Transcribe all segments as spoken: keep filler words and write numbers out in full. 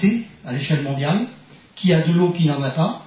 quantité à l'échelle mondiale, qui a de l'eau, qui n'en a pas.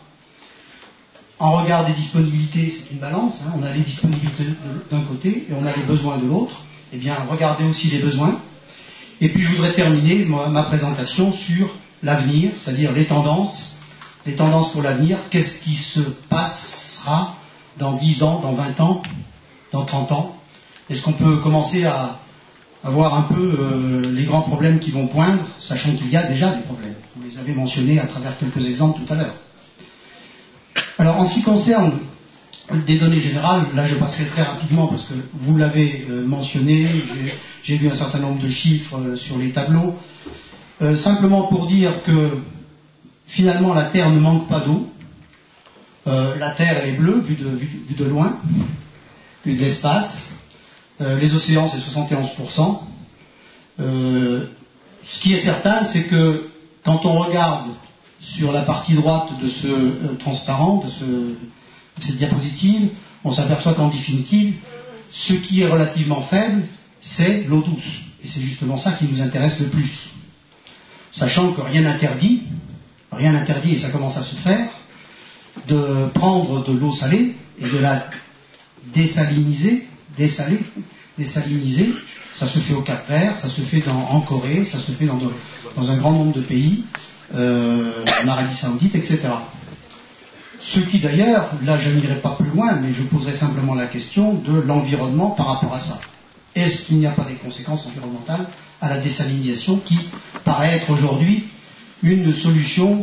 En regard des disponibilités, c'est une balance, hein, on a les disponibilités d'un côté et on a les besoins de l'autre. Eh bien, regardez aussi les besoins. Et puis je voudrais terminer ma, ma présentation sur l'avenir, c'est-à-dire les tendances, les tendances pour l'avenir, qu'est-ce qui se passera dans dix ans, dans vingt ans, dans trente ans. Est-ce qu'on peut commencer à, à voir un peu euh, les grands problèmes qui vont poindre, sachant qu'il y a déjà des problèmes. Vous les avez mentionnés à travers quelques exemples tout à l'heure. Alors en ce qui concerne des données générales, là je passerai très rapidement parce que vous l'avez euh, mentionné, j'ai vu un certain nombre de chiffres euh, sur les tableaux. Euh, simplement pour dire que finalement la Terre ne manque pas d'eau. Euh, la Terre est bleue, vue de, vue, vue de loin, vue de l'espace. Euh, les océans c'est soixante et onze pour cent. Euh, ce qui est certain, c'est que quand on regarde sur la partie droite de ce euh, transparent, de, ce, de cette diapositive, on s'aperçoit qu'en définitive, ce qui est relativement faible, c'est l'eau douce. Et c'est justement ça qui nous intéresse le plus. Sachant que rien n'interdit, rien n'interdit, et ça commence à se faire, de prendre de l'eau salée et de la désaliniser, dessaler, désaliniser. Ça se fait au Cap-Vert, ça se fait dans, en Corée, ça se fait dans, de, dans un grand nombre de pays, euh, en Arabie Saoudite, et cetera. Ce qui d'ailleurs, là je n'irai pas plus loin, mais je poserai simplement la question de l'environnement par rapport à ça. Est-ce qu'il n'y a pas des conséquences environnementales à la désalinisation qui paraît être aujourd'hui une solution,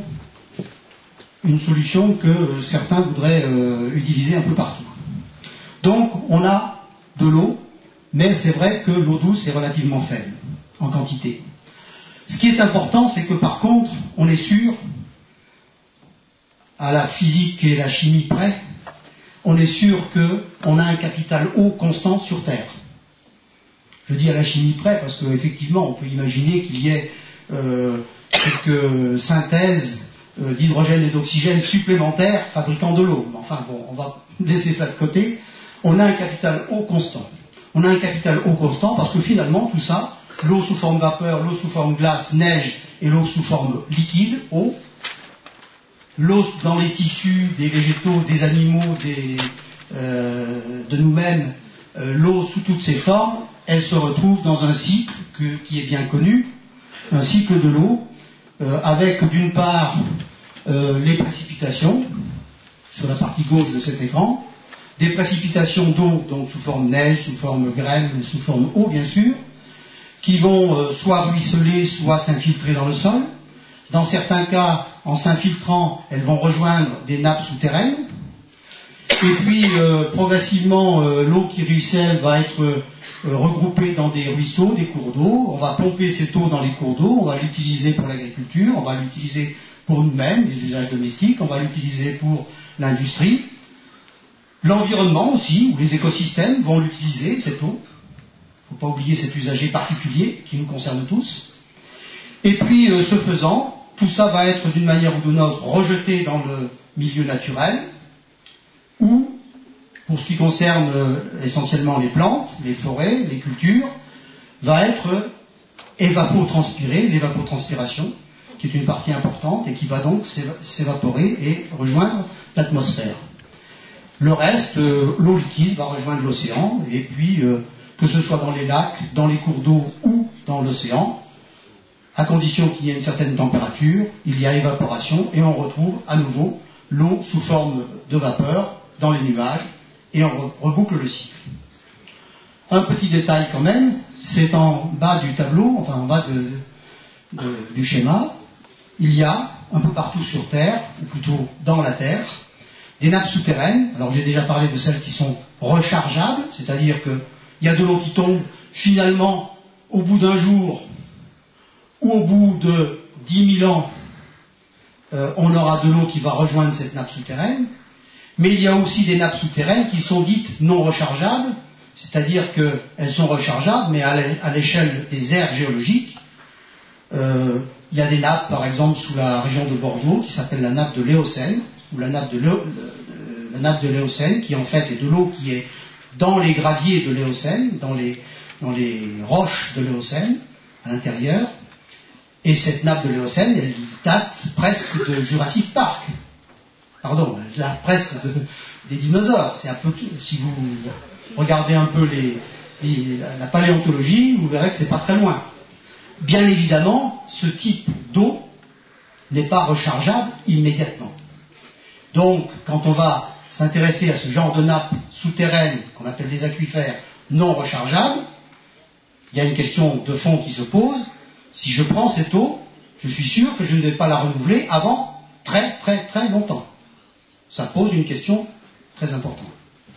une solution que certains voudraient euh, utiliser un peu partout. Donc on a de l'eau, mais c'est vrai que l'eau douce est relativement faible en quantité. Ce qui est important, c'est que par contre, on est sûr, à la physique et la chimie près, on est sûr qu'on a un capital eau constant sur Terre. Je dis à la chimie près parce qu'effectivement, on peut imaginer qu'il y ait euh, quelques synthèses euh, d'hydrogène et d'oxygène supplémentaires fabriquant de l'eau. Mais enfin bon, on va laisser ça de côté. On a un capital eau constant. On a un capital eau constant parce que finalement, tout ça, l'eau sous forme vapeur, l'eau sous forme glace, neige et l'eau sous forme liquide, eau, l'eau dans les tissus des végétaux, des animaux, des, euh, de nous-mêmes, euh, l'eau sous toutes ses formes, elle se retrouve dans un cycle que, qui est bien connu, un cycle de l'eau, euh, avec d'une part euh, les précipitations, sur la partie gauche de cet écran, des précipitations d'eau, donc sous forme neige, sous forme grêle, sous forme eau bien sûr, qui vont euh, soit ruisseler, soit s'infiltrer dans le sol. Dans certains cas, en s'infiltrant, elles vont rejoindre des nappes souterraines. Et puis, euh, progressivement, euh, l'eau qui ruisselle va être euh, regroupée dans des ruisseaux, des cours d'eau. On va pomper cette eau dans les cours d'eau, on va l'utiliser pour l'agriculture, on va l'utiliser pour nous-mêmes, les usages domestiques, on va l'utiliser pour l'industrie. L'environnement aussi, ou les écosystèmes vont l'utiliser, cette eau. Il ne faut pas oublier cet usager particulier qui nous concerne tous. Et puis, euh, ce faisant, tout ça va être d'une manière ou d'une autre rejeté dans le milieu naturel, ou, pour ce qui concerne euh, essentiellement les plantes, les forêts, les cultures, va être évapotranspiré, l'évapotranspiration, qui est une partie importante et qui va donc s'évaporer et rejoindre l'atmosphère. Le reste, euh, l'eau liquide va rejoindre l'océan, et puis, euh, que ce soit dans les lacs, dans les cours d'eau ou dans l'océan, à condition qu'il y ait une certaine température, il y a évaporation, et on retrouve à nouveau l'eau sous forme de vapeur dans les nuages, et on reboucle le cycle. Un petit détail quand même, c'est en bas du tableau, enfin en bas de, de, du schéma, il y a un peu partout sur Terre, ou plutôt dans la Terre, des nappes souterraines. Alors j'ai déjà parlé de celles qui sont rechargeables, c'est-à-dire qu'il y a de l'eau qui tombe finalement au bout d'un jour ou au bout de dix mille ans, euh, on aura de l'eau qui va rejoindre cette nappe souterraine, mais il y a aussi des nappes souterraines qui sont dites non rechargeables, c'est-à-dire qu'elles sont rechargeables, mais à l'échelle des aires géologiques. Euh, il y a des nappes, par exemple, sous la région de Bordeaux, qui s'appelle la nappe de l'Éocène, ou la nappe de, la nappe de l'Éocène, qui en fait est de l'eau qui est dans les graviers de l'Éocène, dans les, dans les roches de l'Éocène, à l'intérieur. Et cette nappe de l'Éocène, elle date presque de Jurassic Park. Pardon, elle date presque de, des dinosaures. C'est un peu, si vous regardez un peu les, les, la paléontologie, vous verrez que c'est pas très loin. Bien évidemment, ce type d'eau n'est pas rechargeable immédiatement. Donc, quand on va s'intéresser à ce genre de nappe souterraine, qu'on appelle des aquifères non rechargeables, il y a une question de fond qui se pose. Si je prends cette eau, je suis sûr que je ne vais pas la renouveler avant très très très longtemps. Ça pose une question très importante.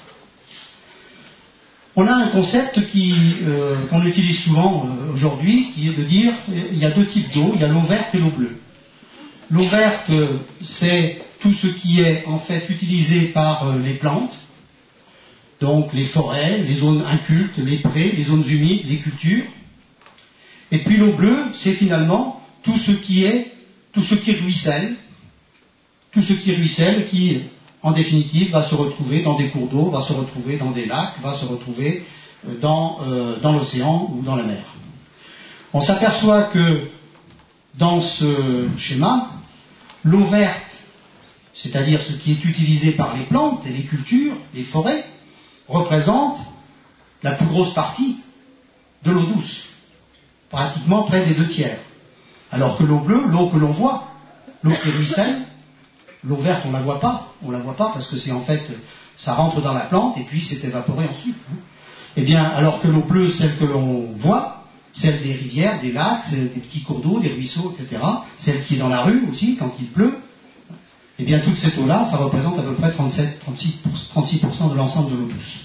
On a un concept qui, euh, qu'on utilise souvent euh, aujourd'hui, qui est de dire il y a deux types d'eau, il y a l'eau verte et l'eau bleue. L'eau verte, euh, c'est tout ce qui est en fait utilisé par euh, les plantes, donc les forêts, les zones incultes, les prés, les zones humides, les cultures. Et puis l'eau bleue, c'est finalement tout ce qui est, tout ce qui ruisselle, tout ce qui ruisselle, qui, en définitive, va se retrouver dans des cours d'eau, va se retrouver dans des lacs, va se retrouver dans, euh, dans l'océan ou dans la mer. On s'aperçoit que dans ce schéma, l'eau verte, c'est-à-dire ce qui est utilisé par les plantes et les cultures, les forêts, représente la plus grosse partie de l'eau douce, pratiquement près des deux tiers. Alors que l'eau bleue, l'eau que l'on voit, l'eau qui ruisselle, l'eau verte on ne la voit pas, on la voit pas parce que c'est en fait, ça rentre dans la plante et puis c'est évaporé ensuite. Eh bien, alors que l'eau bleue, celle que l'on voit, celle des rivières, des lacs, celle des petits cours d'eau, des ruisseaux, et cetera, celle qui est dans la rue aussi quand il pleut, eh bien toute cette eau-là, ça représente à peu près trente-sept, trente-six pour cent de l'ensemble de l'eau douce.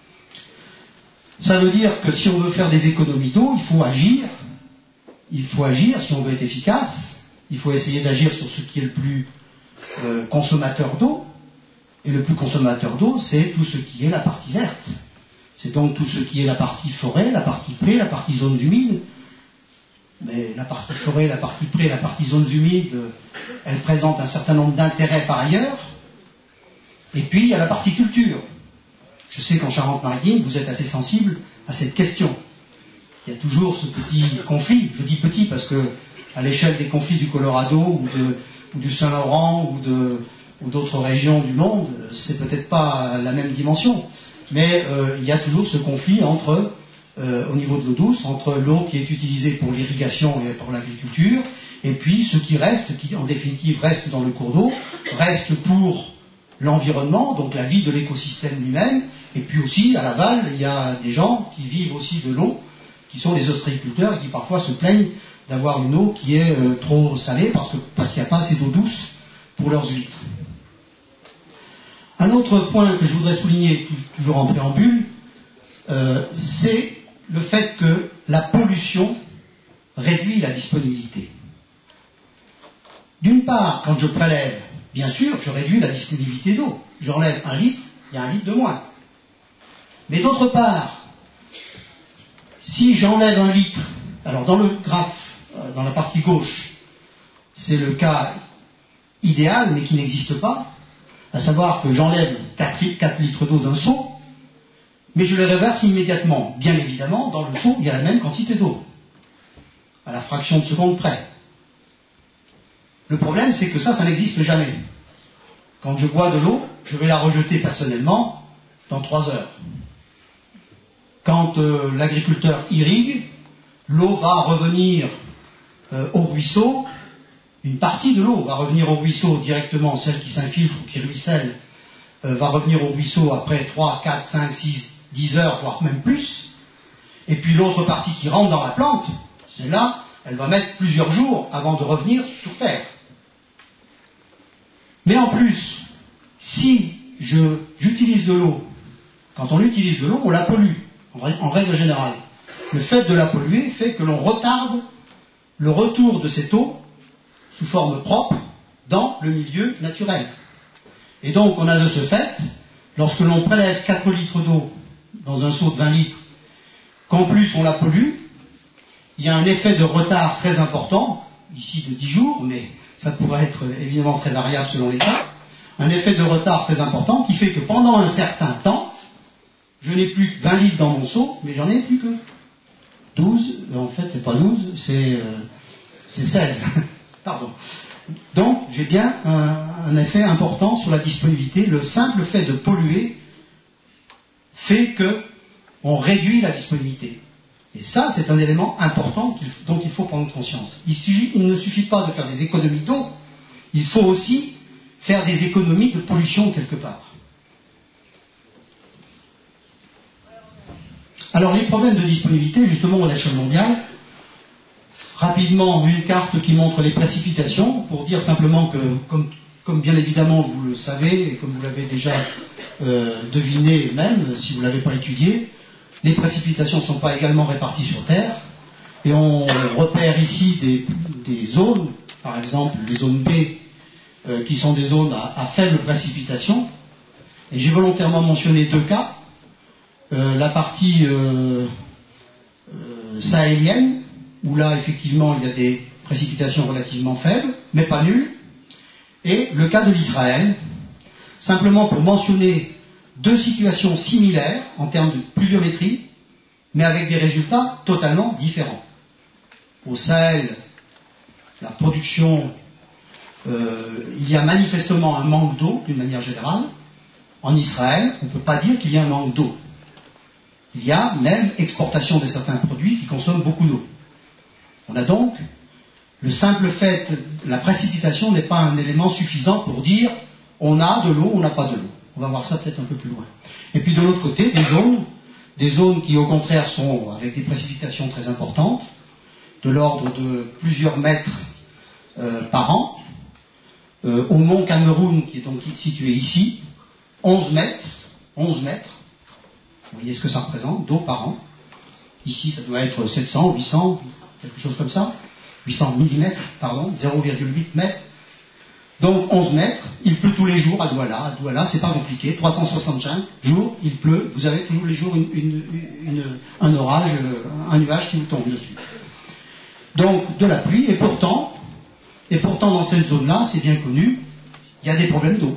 Ça veut dire que si on veut faire des économies d'eau, il faut agir, il faut agir si on veut être efficace, il faut essayer d'agir sur ce qui est le plus euh, consommateur d'eau, et le plus consommateur d'eau, c'est tout ce qui est la partie verte. C'est donc tout ce qui est la partie forêt, la partie pré, la partie zones humides. Mais la partie forêt, la partie pré, la partie zones humides, elles présentent un certain nombre d'intérêts par ailleurs. Et puis, il y a la partie culture. Je sais qu'en Charente-Maritime, vous êtes assez sensible à cette question. Il y a toujours ce petit conflit. Je dis petit parce que, à l'échelle des conflits du Colorado ou, de, ou du Saint-Laurent ou, de, ou d'autres régions du monde, c'est peut-être pas la même dimension. Mais euh, il y a toujours ce conflit entre, euh, au niveau de l'eau douce, entre l'eau qui est utilisée pour l'irrigation et pour l'agriculture, et puis ce qui reste, qui en définitive reste dans le cours d'eau, reste pour l'environnement, donc la vie de l'écosystème lui-même, et puis aussi à l'aval, il y a des gens qui vivent aussi de l'eau, qui sont les ostréiculteurs, et qui parfois se plaignent d'avoir une eau qui est euh, trop salée, parce, que, parce qu'il n'y a pas assez d'eau douce pour leurs huîtres. Un autre point que je voudrais souligner, toujours en préambule, euh, c'est le fait que la pollution réduit la disponibilité. D'une part, quand je prélève, bien sûr, je réduis la disponibilité d'eau. J'enlève un litre, il y a un litre de moins. Mais d'autre part, si j'enlève un litre, alors dans le graphe, dans la partie gauche, c'est le cas idéal, mais qui n'existe pas, à savoir que j'enlève quatre litres d'eau d'un seau, mais je les reverse immédiatement. Bien évidemment, dans le seau, il y a la même quantité d'eau, à la fraction de seconde près. Le problème, c'est que ça, ça n'existe jamais. Quand je bois de l'eau, je vais la rejeter personnellement dans trois heures. Quand euh, l'agriculteur irrigue, l'eau va revenir euh, au ruisseau. Une partie de l'eau va revenir au ruisseau directement, celle qui s'infiltre ou qui ruisselle, euh, va revenir au ruisseau après trois, quatre, cinq, six, dix heures, voire même plus. Et puis l'autre partie qui rentre dans la plante, celle-là, elle va mettre plusieurs jours avant de revenir sur Terre. Mais en plus, si je, j'utilise de l'eau, quand on utilise de l'eau, on la pollue, en, en règle générale. Le fait de la polluer fait que l'on retarde le retour de cette eau sous forme propre dans le milieu naturel. Et donc on a de ce fait, lorsque l'on prélève quatre litres d'eau dans un seau de vingt litres, qu'en plus on la pollue, il y a un effet de retard très important, ici de dix jours, mais ça pourrait être évidemment très variable selon les cas, un effet de retard très important qui fait que pendant un certain temps, je n'ai plus que vingt litres dans mon seau, mais j'en ai plus que douze, en fait c'est pas douze, c'est... Euh, c'est seize. Pardon. Donc, j'ai bien un, un effet important sur la disponibilité. Le simple fait de polluer fait qu'on réduit la disponibilité. Et ça, c'est un élément important dont il faut prendre conscience. Il, suffit, il ne suffit pas de faire des économies d'eau, il faut aussi faire des économies de pollution quelque part. Alors, les problèmes de disponibilité, justement, à l'échelle mondiale, rapidement, une carte qui montre les précipitations, pour dire simplement que, comme, comme bien évidemment vous le savez, et comme vous l'avez déjà euh, deviné même, si vous ne l'avez pas étudié, les précipitations ne sont pas également réparties sur Terre, et on repère ici des, des zones, par exemple les zones B, euh, qui sont des zones à, à faible précipitation, et j'ai volontairement mentionné deux cas, euh, la partie euh, euh, sahélienne, où là, effectivement, il y a des précipitations relativement faibles, mais pas nulles, et le cas de l'Israël, simplement pour mentionner deux situations similaires en termes de pluviométrie, mais avec des résultats totalement différents. Au Sahel, la production, euh, il y a manifestement un manque d'eau, d'une manière générale. En Israël, on ne peut pas dire qu'il y a un manque d'eau. Il y a même exportation de certains produits qui consomment beaucoup d'eau. On a donc le simple fait, la précipitation n'est pas un élément suffisant pour dire on a de l'eau, on n'a pas de l'eau. On va voir ça peut-être un peu plus loin. Et puis de l'autre côté, des zones, des zones qui au contraire sont avec des précipitations très importantes, de l'ordre de plusieurs mètres euh, par an. Euh, au mont Cameroun, qui est donc situé ici, onze mètres, onze mètres, vous voyez ce que ça représente, d'eau par an. Ici, ça doit être sept cents, huit cents, quelque chose comme ça, huit cents millimètres, pardon, zéro virgule huit mètres. Donc onze mètres, il pleut tous les jours à Douala. À Douala, c'est pas compliqué, trois cent soixante-cinq jours, il pleut, vous avez tous les jours une, une, une, un orage, un nuage qui vous tombe dessus. Donc de la pluie, et pourtant, et pourtant dans cette zone-là, c'est bien connu, il y a des problèmes d'eau.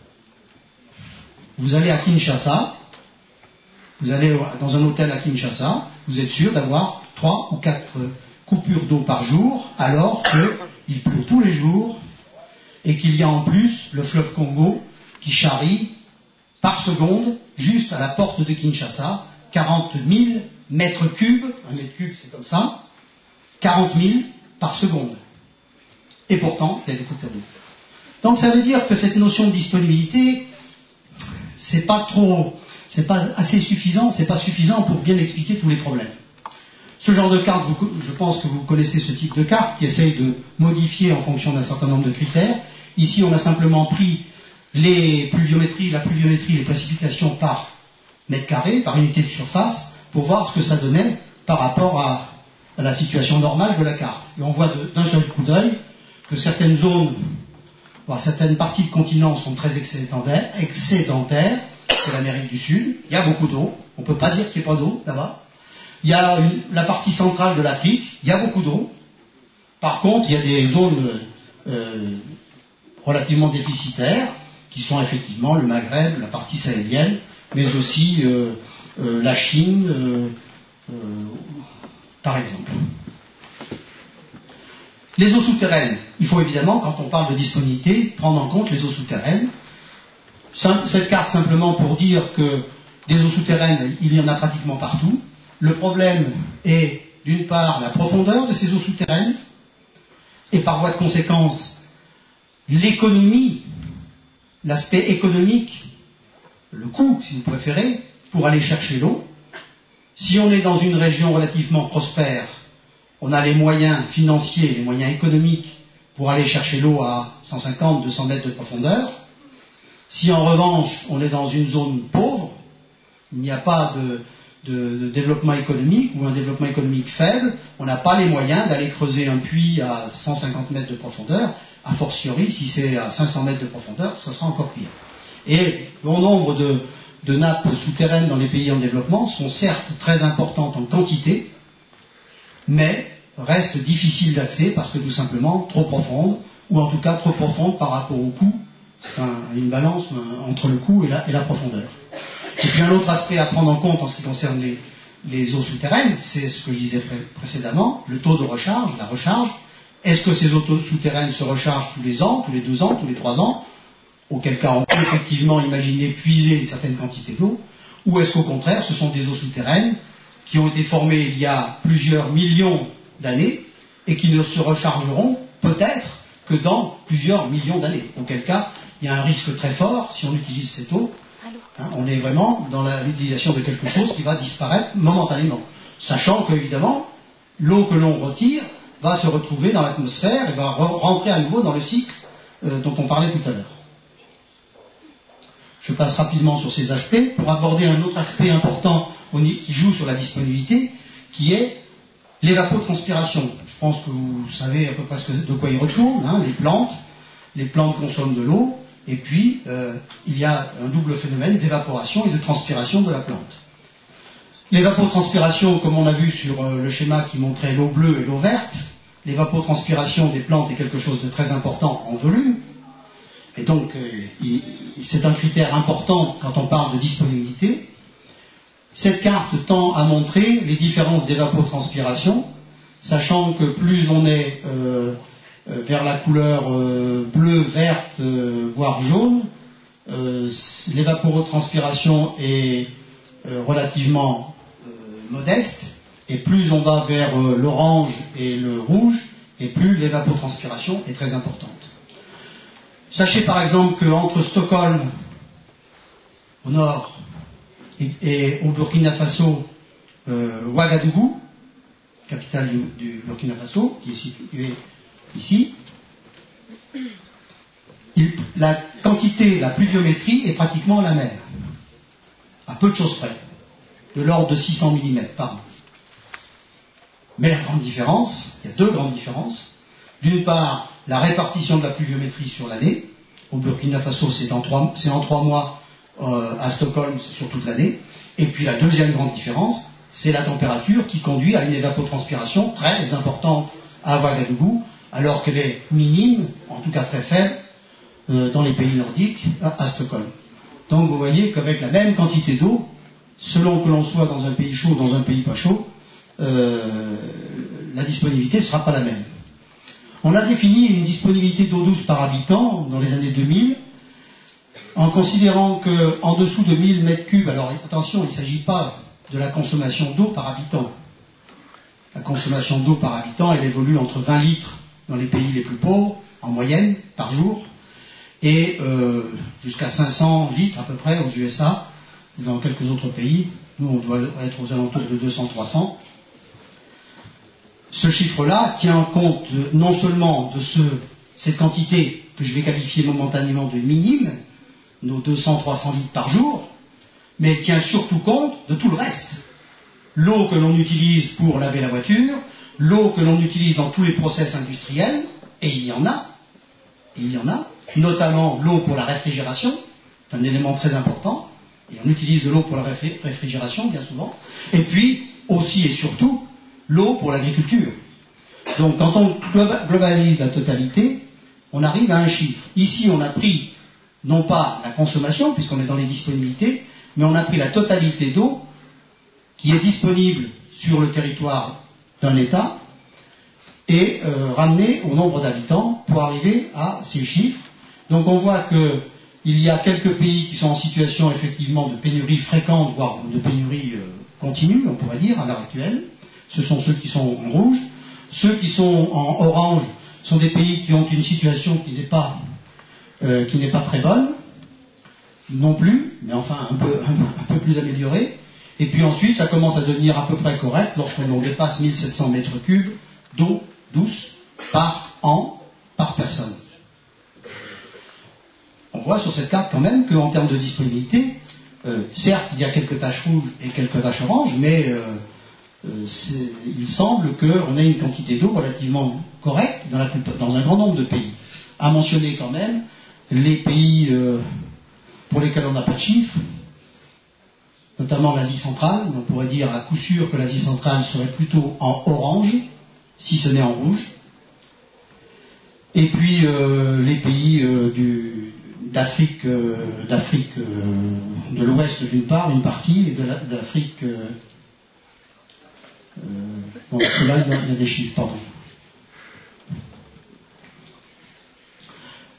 Vous allez à Kinshasa, vous allez dans un hôtel à Kinshasa, vous êtes sûr d'avoir trois ou quatre coupures d'eau par jour, alors qu'il pleut tous les jours, et qu'il y a en plus le fleuve Congo qui charrie par seconde, juste à la porte de Kinshasa, quarante mille mètres cubes, un mètre cube c'est comme ça, quarante mille par seconde. Et pourtant, il y a des coupures d'eau. Donc ça veut dire que cette notion de disponibilité, c'est pas trop, c'est pas assez suffisant, c'est pas suffisant pour bien expliquer tous les problèmes. Ce genre de carte, vous, je pense que vous connaissez ce type de carte qui essaye de modifier en fonction d'un certain nombre de critères. Ici, on a simplement pris les pluviométries, la pluviométrie, les précipitations par mètre carré, par unité de surface, pour voir ce que ça donnait par rapport à, à la situation normale de la carte. Et on voit de, d'un seul coup d'œil que certaines zones, voire certaines parties de continents sont très excédentaires, excédentaires, c'est l'Amérique du Sud, il y a beaucoup d'eau, on ne peut pas dire qu'il n'y ait pas d'eau là-bas. Il y a une, la partie centrale de l'Afrique, il y a beaucoup d'eau. Par contre, il y a des zones euh, relativement déficitaires, qui sont effectivement le Maghreb, la partie sahélienne, mais aussi euh, euh, la Chine, euh, euh, par exemple. Les eaux souterraines. Il faut évidemment, quand on parle de disponibilité, prendre en compte les eaux souterraines. Cette carte simplement pour dire que des eaux souterraines, il y en a pratiquement partout. Le problème est, d'une part, la profondeur de ces eaux souterraines, et par voie de conséquence, l'économie, l'aspect économique, le coût, si vous préférez, pour aller chercher l'eau. Si on est dans une région relativement prospère, on a les moyens financiers, les moyens économiques pour aller chercher l'eau à cent cinquante, deux cents mètres de profondeur. Si en revanche, on est dans une zone pauvre, il n'y a pas de... De, de développement économique ou un développement économique faible, on n'a pas les moyens d'aller creuser un puits à cent cinquante mètres de profondeur, a fortiori si c'est à cinq cents mètres de profondeur, ça sera encore pire. Et bon nombre de, de nappes souterraines dans les pays en développement sont certes très importantes en quantité, mais restent difficiles d'accès parce que tout simplement trop profondes, ou en tout cas trop profondes par rapport au coût. C'est un, une balance entre le coût et la, et la profondeur. Et puis un autre aspect à prendre en compte en ce qui concerne les, les eaux souterraines, c'est ce que je disais pré- précédemment, le taux de recharge, la recharge. Est-ce que ces eaux souterraines se rechargent tous les ans, tous les deux ans, tous les trois ans? Auquel cas on peut effectivement imaginer puiser une certaine quantité d'eau. Ou est-ce qu'au contraire, ce sont des eaux souterraines qui ont été formées il y a plusieurs millions d'années et qui ne se rechargeront peut-être que dans plusieurs millions d'années. Auquel cas, il y a un risque très fort, si on utilise cette eau, hein, on est vraiment dans l'utilisation de quelque chose qui va disparaître momentanément. Sachant qu'évidemment, l'eau que l'on retire va se retrouver dans l'atmosphère et va rentrer à nouveau dans le cycle euh, dont on parlait tout à l'heure. Je passe rapidement sur ces aspects pour aborder un autre aspect important qui joue sur la disponibilité, qui est l'évapotranspiration. Je pense que vous savez à peu près de quoi il retourne, hein, les plantes. Les plantes consomment de l'eau, et puis euh, il y a un double phénomène d'évaporation et de transpiration de la plante. L'évapotranspiration, comme on a vu sur euh, le schéma qui montrait l'eau bleue et l'eau verte, l'évapotranspiration des plantes est quelque chose de très important en volume, et donc euh, il, c'est un critère important quand on parle de disponibilité. Cette carte tend à montrer les différences d'évapotranspiration, sachant que plus on est euh, vers la couleur euh, bleue, verte, euh, voire jaune, euh, l'évapotranspiration est euh, relativement euh, modeste, et plus on va vers euh, l'orange et le rouge, et plus l'évapotranspiration est très importante. Sachez par exemple qu'entre Stockholm, au nord, et, et au Burkina Faso, euh, Ouagadougou, capitale du, du Burkina Faso, qui est située ici, il, la quantité, la pluviométrie est pratiquement la même, à peu de choses près, de l'ordre de six cents millimètres par an. Mais la grande différence, il y a deux grandes différences. D'une part, la répartition de la pluviométrie sur l'année. Au Burkina Faso, c'est en trois, c'est en trois mois, euh, à Stockholm, c'est sur toute l'année. Et puis la deuxième grande différence, c'est la température qui conduit à une évapotranspiration très importante à Ouagadougou, alors qu'elle est minime, en tout cas très faible, euh, dans les pays nordiques, à, à Stockholm. Donc vous voyez qu'avec la même quantité d'eau, selon que l'on soit dans un pays chaud ou dans un pays pas chaud, euh, la disponibilité ne sera pas la même. On a défini une disponibilité d'eau douce par habitant dans les années deux mille, en considérant qu'en dessous de mille mètres cubes, alors attention, il ne s'agit pas de la consommation d'eau par habitant. La consommation d'eau par habitant, elle évolue entre vingt litres dans les pays les plus pauvres, en moyenne, par jour, et euh, jusqu'à cinq cents litres à peu près aux U S A, dans quelques autres pays. Nous, on doit être aux alentours de deux cents à trois cents. Ce chiffre-là tient compte de, non seulement de ce, cette quantité que je vais qualifier momentanément de minime, nos deux cents à trois cents litres par jour, mais il tient surtout compte de tout le reste. L'eau que l'on utilise pour laver la voiture, l'eau que l'on utilise dans tous les process industriels, et il y en a, et il y en a, notamment l'eau pour la réfrigération, c'est un élément très important, et on utilise de l'eau pour la réfrigération bien souvent, et puis aussi et surtout l'eau pour l'agriculture. Donc quand on globalise la totalité, on arrive à un chiffre. Ici on a pris non pas la consommation, puisqu'on est dans les disponibilités, mais on a pris la totalité d'eau qui est disponible sur le territoire d'un État et euh, ramenée au nombre d'habitants pour arriver à ces chiffres. Donc on voit qu'il y a quelques pays qui sont en situation effectivement de pénurie fréquente, voire de pénurie euh, continue, on pourrait dire, à l'heure actuelle. Ce sont ceux qui sont en rouge. Ceux qui sont en orange sont des pays qui ont une situation qui n'est pas, euh, qui n'est pas très bonne, non plus, mais enfin un peu, un, un peu plus améliorée. Et puis ensuite, ça commence à devenir à peu près correct lorsqu'on dépasse mille sept cents mètres cubes d'eau douce par an, par personne. On voit sur cette carte quand même qu'en termes de disponibilité, euh, certes, il y a quelques taches rouges et quelques taches oranges, mais euh, euh, il semble qu'on ait une quantité d'eau relativement correcte dans, la, dans un grand nombre de pays. À mentionner quand même les pays euh, pour lesquels on n'a pas de chiffres, notamment l'Asie centrale. On pourrait dire à coup sûr que l'Asie centrale serait plutôt en orange, si ce n'est en rouge. Et puis euh, les pays euh, du, d'Afrique, euh, d'Afrique euh, de l'Ouest d'une part, une partie, et de, la, de l'Afrique... Euh, euh, bon, là, il y a des chiffres, pardon.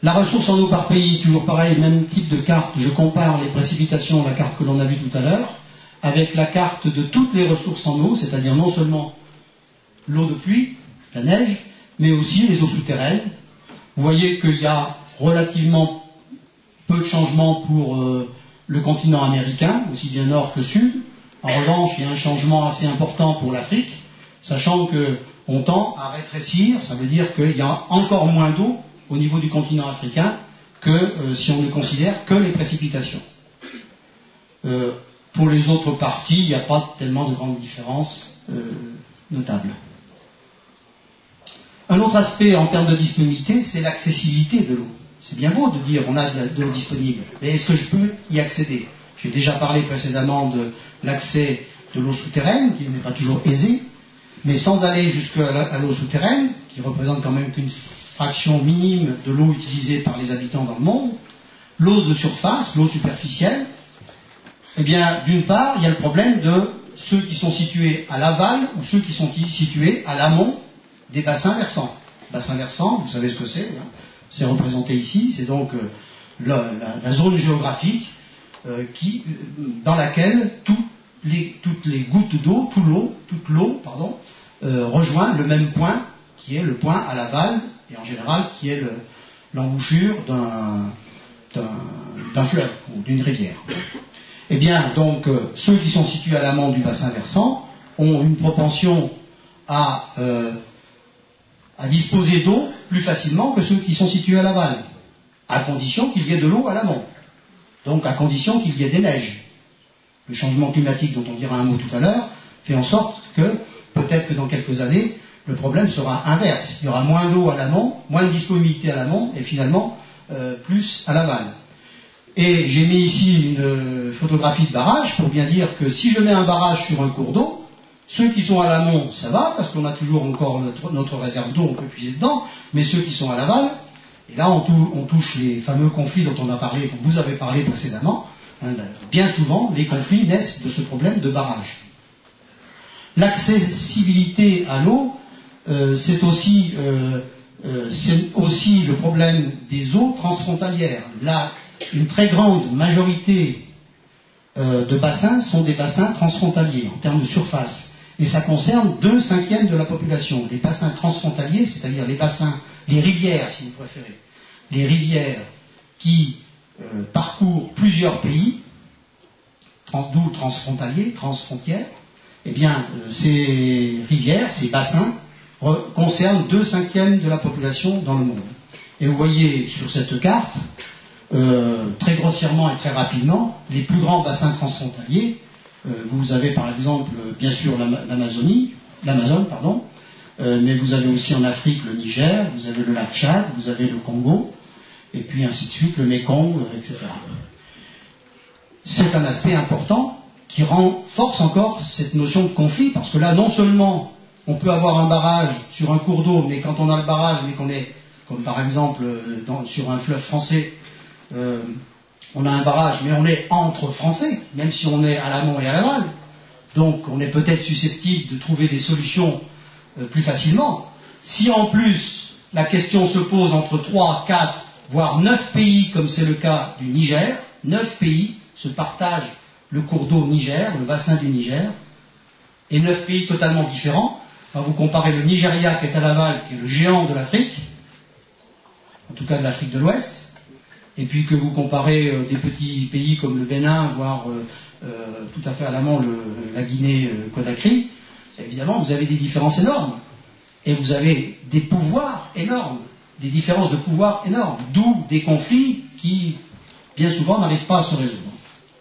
La ressource en eau par pays, toujours pareil, même type de carte, je compare les précipitations, la carte que l'on a vue tout à l'heure, avec la carte de toutes les ressources en eau, c'est-à-dire non seulement l'eau de pluie, la neige, mais aussi les eaux souterraines. Vous voyez qu'il y a relativement peu de changements pour euh, le continent américain, aussi bien nord que sud. En revanche, il y a un changement assez important pour l'Afrique, sachant qu'on tend à rétrécir, ça veut dire qu'il y a encore moins d'eau au niveau du continent africain que euh, si on ne considère que les précipitations. Euh, pour les autres parties, il n'y a pas tellement de grandes différences euh, notables. Un autre aspect en termes de disponibilité, c'est l'accessibilité de l'eau. C'est bien beau de dire on a de l'eau disponible, mais est-ce que je peux y accéder? J'ai déjà parlé précédemment de l'accès de l'eau souterraine, qui n'est pas toujours aisé, mais sans aller jusqu'à l'eau souterraine, qui représente quand même qu'une fraction minime de l'eau utilisée par les habitants dans le monde, l'eau de surface, l'eau superficielle, eh bien, d'une part, il y a le problème de ceux qui sont situés à l'aval ou ceux qui sont situés à l'amont des bassins versants. Bassin versant, vous savez ce que c'est, hein, c'est représenté ici, c'est donc euh, la, la, la zone géographique euh, qui, euh, dans laquelle tout les, toutes les gouttes d'eau, tout l'eau, toute l'eau, pardon, euh, rejoint le même point, qui est le point à l'aval, et en général qui est le, l'embouchure d'un, d'un, d'un fleuve ou d'une rivière. Eh bien, donc, euh, ceux qui sont situés à l'amont du bassin versant ont une propension à, euh, à disposer d'eau plus facilement que ceux qui sont situés à l'aval, à condition qu'il y ait de l'eau à l'amont, donc à condition qu'il y ait des neiges. Le changement climatique dont on dira un mot tout à l'heure fait en sorte que, peut-être que dans quelques années, le problème sera inverse. Il y aura moins d'eau à l'amont, moins de disponibilité à l'amont, et finalement, euh, plus à l'aval. Et j'ai mis ici une photographie de barrage pour bien dire que si je mets un barrage sur un cours d'eau, ceux qui sont à l'amont, ça va, parce qu'on a toujours encore notre, notre réserve d'eau, on peut puiser dedans, mais ceux qui sont à l'aval, et là on, tou, on touche les fameux conflits dont on a parlé, dont vous avez parlé précédemment, hein, bien souvent les conflits naissent de ce problème de barrage. L'accessibilité à l'eau, euh, c'est aussi, euh, euh, c'est aussi le problème des eaux transfrontalières. Là, une très grande majorité euh, de bassins sont des bassins transfrontaliers en termes de surface. Et ça concerne deux cinquièmes de la population. Les bassins transfrontaliers, c'est-à-dire les bassins, les rivières, si vous préférez, les rivières qui euh, parcourent plusieurs pays, trans, d'où transfrontaliers, transfrontières, eh bien, euh, ces rivières, ces bassins, re, concernent deux cinquièmes de la population dans le monde. Et vous voyez sur cette carte, Euh, très grossièrement et très rapidement, les plus grands bassins transfrontaliers, euh, vous avez par exemple, bien sûr, l'Amazonie, l'Amazone, pardon, euh, mais vous avez aussi en Afrique le Niger, vous avez le lac Tchad, vous avez le Congo, et puis ainsi de suite, le Mékong, euh, et cetera. C'est un aspect important qui renforce encore cette notion de conflit, parce que là, non seulement on peut avoir un barrage sur un cours d'eau, mais quand on a le barrage, mais qu'on est, comme par exemple dans, sur un fleuve français, Euh, on a un barrage, mais on est entre Français, même si on est à l'amont et à l'aval. Donc on est peut-être susceptible de trouver des solutions euh, plus facilement. Si en plus la question se pose entre trois, quatre, voire neuf pays, comme c'est le cas du Niger, neuf pays se partagent le cours d'eau Niger, le bassin du Niger, et neuf pays totalement différents. Quand vous comparez le Nigeria qui est à l'aval, qui est le géant de l'Afrique, en tout cas de l'Afrique de l'Ouest, et puis que vous comparez euh, des petits pays comme le Bénin, voire euh, euh, tout à fait à l'amont le, la Guinée-Conakry, euh, évidemment vous avez des différences énormes. Et vous avez des pouvoirs énormes, des différences de pouvoir énormes, d'où des conflits qui, bien souvent, n'arrivent pas à se résoudre.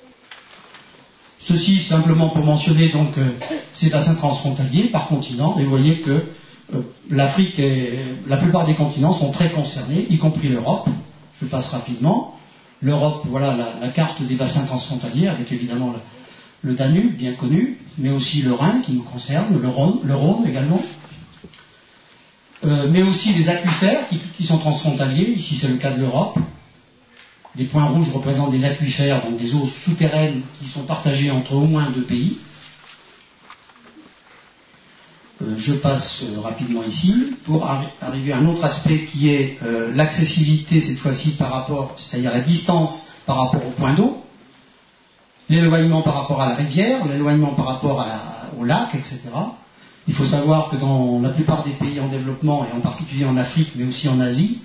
Ceci simplement pour mentionner donc euh, ces bassins transfrontaliers par continent, et vous voyez que euh, l'Afrique et la plupart des continents sont très concernés, y compris l'Europe. Je passe rapidement. L'Europe, voilà la, la carte des bassins transfrontaliers, avec évidemment le, le Danube, bien connu, mais aussi le Rhin qui nous concerne, le Rhône, le Rhône également, euh, mais aussi les aquifères qui, qui sont transfrontaliers. Ici c'est le cas de l'Europe. Les points rouges représentent des aquifères, donc des eaux souterraines qui sont partagées entre au moins deux pays. Euh, je passe euh, rapidement ici pour arri arriver à un autre aspect qui est euh, l'accessibilité cette fois-ci par rapport, c'est-à-dire la distance par rapport au point d'eau, l'éloignement par rapport à la rivière, l'éloignement par rapport à la, au lac, et cetera. Il faut savoir que dans la plupart des pays en développement, et en particulier en Afrique, mais aussi en Asie,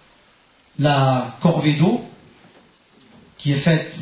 la corvée d'eau, qui est faite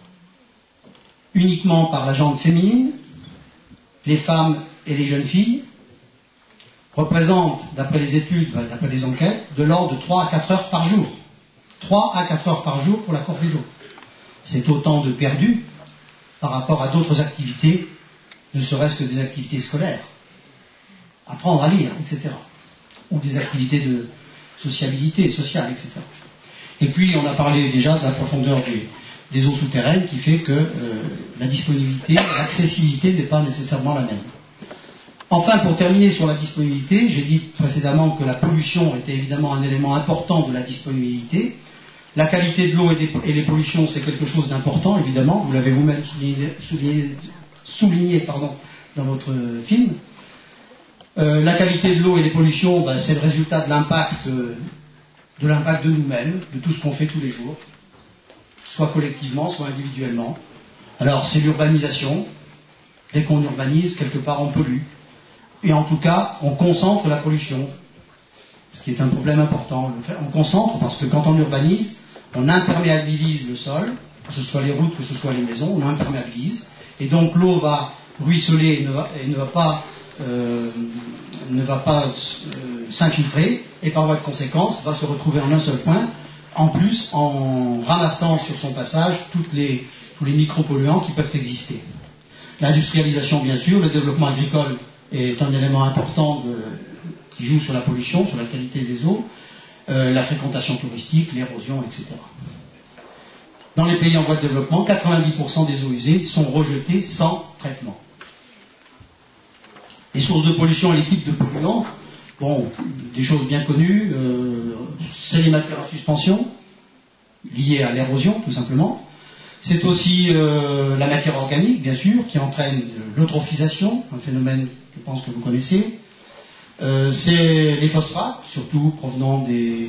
uniquement par la jante féminine, les femmes et les jeunes filles, représente, d'après les études, d'après les enquêtes, de l'ordre de trois à quatre heures par jour. trois à quatre heures par jour pour la corvée d'eau. C'est autant de perdu par rapport à d'autres activités, ne serait-ce que des activités scolaires, apprendre à lire, et cetera. Ou des activités de sociabilité, sociale, et cetera. Et puis, on a parlé déjà de la profondeur des, des eaux souterraines qui fait que euh, la disponibilité, l'accessibilité n'est pas nécessairement la même. Enfin, pour terminer sur la disponibilité, j'ai dit précédemment que la pollution était évidemment un élément important de la disponibilité. La qualité de l'eau et, et les pollutions, c'est quelque chose d'important, évidemment. Vous l'avez vous-même souligné, souligné, souligné pardon, dans votre film. Euh, la qualité de l'eau et les pollutions, ben, c'est le résultat de l'impact euh, de l'impact de nous-mêmes, de tout ce qu'on fait tous les jours, soit collectivement, soit individuellement. Alors, c'est l'urbanisation. Dès qu'on urbanise, quelque part, on pollue. Et en tout cas, on concentre la pollution, ce qui est un problème important. On concentre parce que quand on urbanise, on imperméabilise le sol, que ce soit les routes, que ce soit les maisons, on imperméabilise, et donc l'eau va ruisseler et ne va, et ne va pas, euh, ne va pas euh, s'infiltrer, et par voie de conséquence, va se retrouver en un seul point, en plus en ramassant sur son passage toutes les, tous les micropolluants qui peuvent exister. L'industrialisation, bien sûr, le développement agricole est un élément important de, qui joue sur la pollution, sur la qualité des eaux, euh, la fréquentation touristique, l'érosion, et cetera. Dans les pays en voie de développement, quatre-vingt-dix pour cent des eaux usées sont rejetées sans traitement. Les sources de pollution et les types de polluants, bon, des choses bien connues, euh, c'est les matières en suspension, liées à l'érosion, tout simplement. C'est aussi euh, la matière organique, bien sûr, qui entraîne l'eutrophisation, un phénomène que je pense que vous connaissez. Euh, c'est les phosphates, surtout provenant des,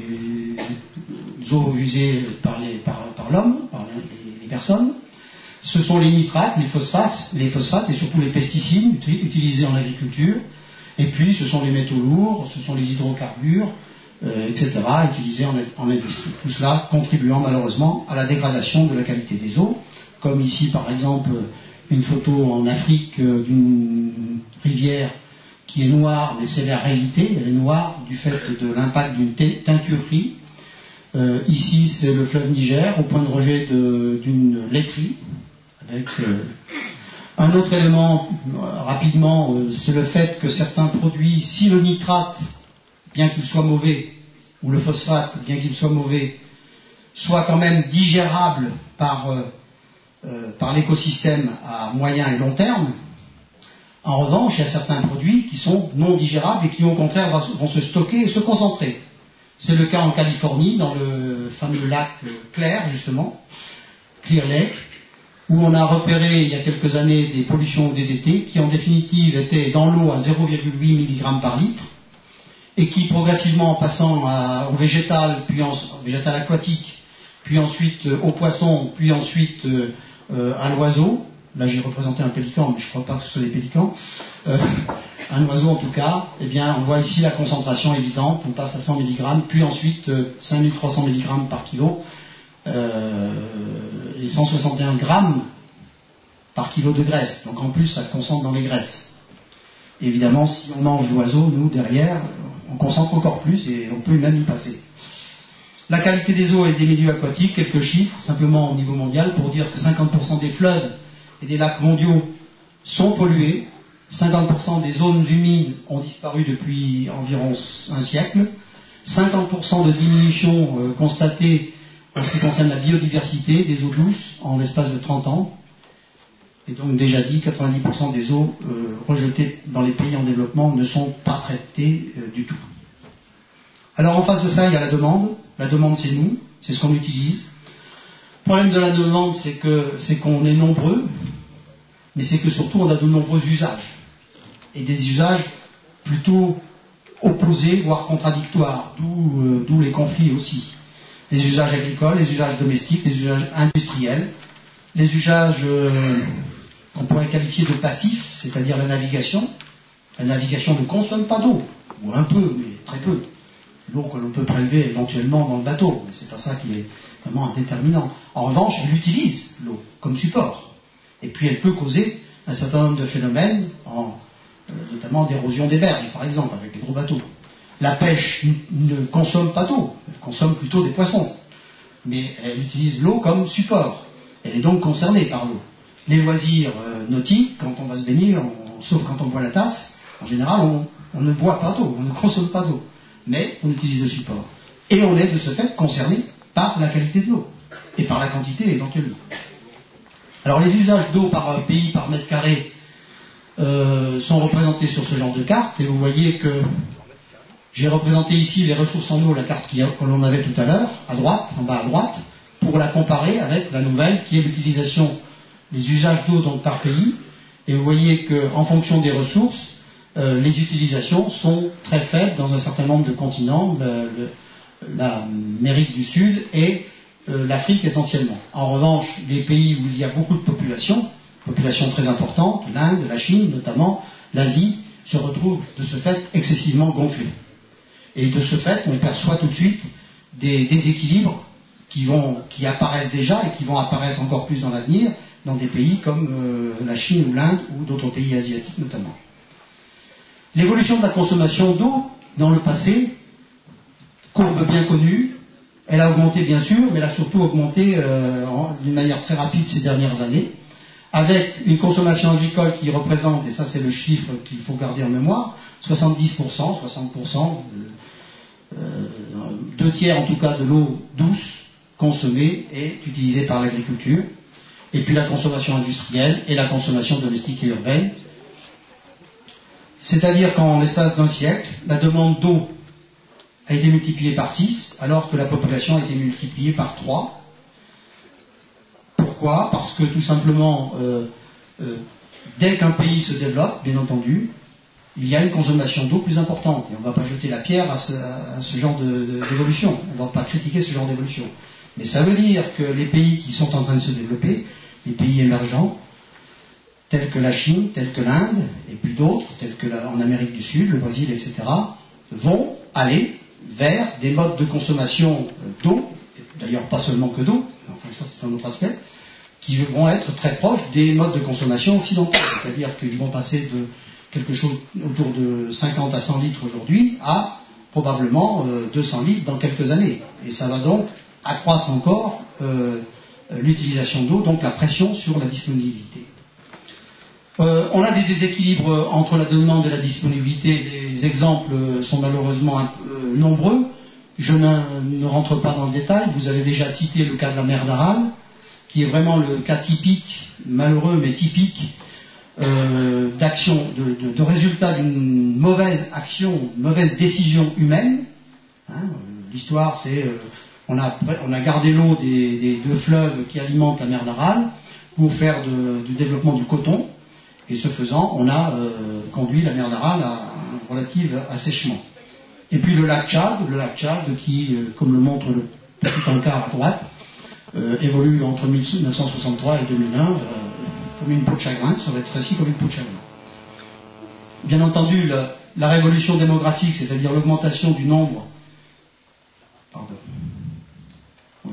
des eaux usées par, les, par, par l'homme, par les, les personnes. Ce sont les nitrates, les phosphates, les phosphates et surtout les pesticides utilisés en agriculture. Et puis ce sont les métaux lourds, ce sont les hydrocarbures, euh, et cetera, utilisés en, en industrie. Tout cela contribuant malheureusement à la dégradation de la qualité des eaux, comme ici par exemple une photo en Afrique euh, d'une rivière qui est noire, mais c'est la réalité, elle est noire du fait de l'impact d'une teinturerie. Euh, ici c'est le fleuve Niger, au point de rejet d'une laiterie, avec euh, un autre élément, euh, rapidement, euh, c'est le fait que certains produits, si le nitrate, bien qu'il soit mauvais, ou le phosphate, bien qu'il soit mauvais, soit quand même digérable par, euh, euh, par l'écosystème à moyen et long terme. En revanche, il y a certains produits qui sont non digérables et qui au contraire vont se stocker et se concentrer. C'est le cas en Californie, dans le fameux lac Clair, justement, Clear Lake, où on a repéré il y a quelques années des pollutions au D D T qui en définitive étaient dans l'eau à zéro virgule huit milligrammes par litre et qui progressivement en passant à, au végétal, puis en, au végétal aquatique, puis ensuite euh, au poisson, puis ensuite euh, euh, à l'oiseau. Là j'ai représenté un pélican, mais je ne crois pas que ce soit des pélicans. Euh, un oiseau en tout cas, eh bien on voit ici la concentration évidente, on passe à cent milligrammes, puis ensuite euh, cinq mille trois cents milligrammes par kilo, euh, et cent soixante et un grammes par kilo de graisse. Donc en plus ça se concentre dans les graisses. Et évidemment si on mange l'oiseau, nous derrière, on concentre encore plus et on peut même y passer. La qualité des eaux et des milieux aquatiques, quelques chiffres, simplement au niveau mondial, pour dire que cinquante pour cent des fleuves et des lacs mondiaux sont pollués, cinquante pour cent des zones humides ont disparu depuis environ un siècle, cinquante pour cent de diminution euh, constatée en ce qui concerne la biodiversité des eaux douces en l'espace de trente ans, et donc déjà dit, quatre-vingt-dix pour cent des eaux euh, rejetées dans les pays en développement ne sont pas traitées euh, du tout. Alors en face de ça, il y a la demande. La demande, c'est nous, c'est ce qu'on utilise. Le problème de la demande, c'est que c'est qu'on est nombreux, mais c'est que surtout on a de nombreux usages. Et des usages plutôt opposés, voire contradictoires, d'où, euh, d'où les conflits aussi. Les usages agricoles, les usages domestiques, les usages industriels, les usages euh, qu'on pourrait qualifier de passifs, c'est-à-dire la navigation. La navigation ne consomme pas d'eau, ou un peu, mais très peu. L'eau que l'on peut prélever éventuellement dans le bateau, mais c'est pas ça qui est vraiment un déterminant. En revanche, elle utilise l'eau comme support. Et puis elle peut causer un certain nombre de phénomènes, en, euh, notamment d'érosion des berges, par exemple, avec les gros bateaux. La pêche ne consomme pas d'eau, elle consomme plutôt des poissons. Mais elle utilise l'eau comme support. Elle est donc concernée par l'eau. Les loisirs euh, nautiques, quand on va se baigner, on, sauf quand on boit la tasse, en général, on, on ne boit pas d'eau, on ne consomme pas d'eau. Mais on utilise le support. Et on est de ce fait concerné par la qualité de l'eau, et par la quantité éventuellement. Alors les usages d'eau par pays, par mètre carré, euh, sont représentés sur ce genre de carte, et vous voyez que j'ai représenté ici les ressources en eau, la carte que l'on avait tout à l'heure, à droite, en bas à droite, pour la comparer avec la nouvelle, qui est l'utilisation, les usages d'eau donc par pays, et vous voyez qu'en fonction des ressources, euh, les utilisations sont très faibles dans un certain nombre de continents, le, le, l'Amérique du Sud et euh, l'Afrique essentiellement. En revanche, les pays où il y a beaucoup de population, population très importante, l'Inde, la Chine notamment, l'Asie, se retrouvent de ce fait excessivement gonflés. Et de ce fait, on perçoit tout de suite des déséquilibres qui, vont, qui apparaissent déjà et qui vont apparaître encore plus dans l'avenir dans des pays comme euh, la Chine ou l'Inde ou d'autres pays asiatiques notamment. L'évolution de la consommation d'eau dans le passé, courbe bien connue, elle a augmenté bien sûr, mais elle a surtout augmenté euh, en, d'une manière très rapide ces dernières années, avec une consommation agricole qui représente, et ça c'est le chiffre qu'il faut garder en mémoire, soixante-dix pour cent, soixante pour cent, euh, deux tiers en tout cas de l'eau douce consommée est utilisée par l'agriculture, et puis la consommation industrielle et la consommation domestique et urbaine. C'est-à-dire qu'en l'espace d'un siècle, la demande d'eau a été multipliée par six, alors que la population a été multipliée par trois. Pourquoi ? Parce que tout simplement, euh, euh, dès qu'un pays se développe, bien entendu, il y a une consommation d'eau plus importante. Et on ne va pas jeter la pierre à ce, à ce genre de, de, d'évolution. On ne va pas critiquer ce genre d'évolution. Mais ça veut dire que les pays qui sont en train de se développer, les pays émergents, tels que la Chine, tels que l'Inde, et puis d'autres, tels que la, en Amérique du Sud, le Brésil, et cetera, vont aller vers des modes de consommation d'eau, d'ailleurs pas seulement que d'eau, enfin ça c'est un autre aspect, qui vont être très proches des modes de consommation occidentaux, c'est-à-dire qu'ils vont passer de quelque chose autour de cinquante à cent litres aujourd'hui à probablement euh, deux cents litres dans quelques années. Et ça va donc accroître encore euh, l'utilisation d'eau, donc la pression sur la disponibilité. Euh, on a des déséquilibres entre la demande et la disponibilité. Les exemples sont malheureusement euh, nombreux. Je ne rentre pas dans le détail. Vous avez déjà cité le cas de la mer d'Aral, qui est vraiment le cas typique, malheureux mais typique, euh, d'action, de, de, de résultat d'une mauvaise action, une mauvaise décision humaine. Hein, l'histoire, c'est euh, on, a, on a gardé l'eau des, des deux fleuves qui alimentent la mer d'Aral pour faire de, du développement du coton. Et ce faisant, on a euh, conduit la mer d'Aral à un relatif assèchement. Et puis le lac Tchad, le lac Tchad qui, euh, comme le montre le petit encart à droite, euh, évolue entre mille neuf cent soixante-trois et deux mille un euh, comme une peau de chagrin, ça va être récit comme une peau de chagrin. Bien entendu, la, la révolution démographique, c'est-à-dire l'augmentation du nombre, pardon, oui.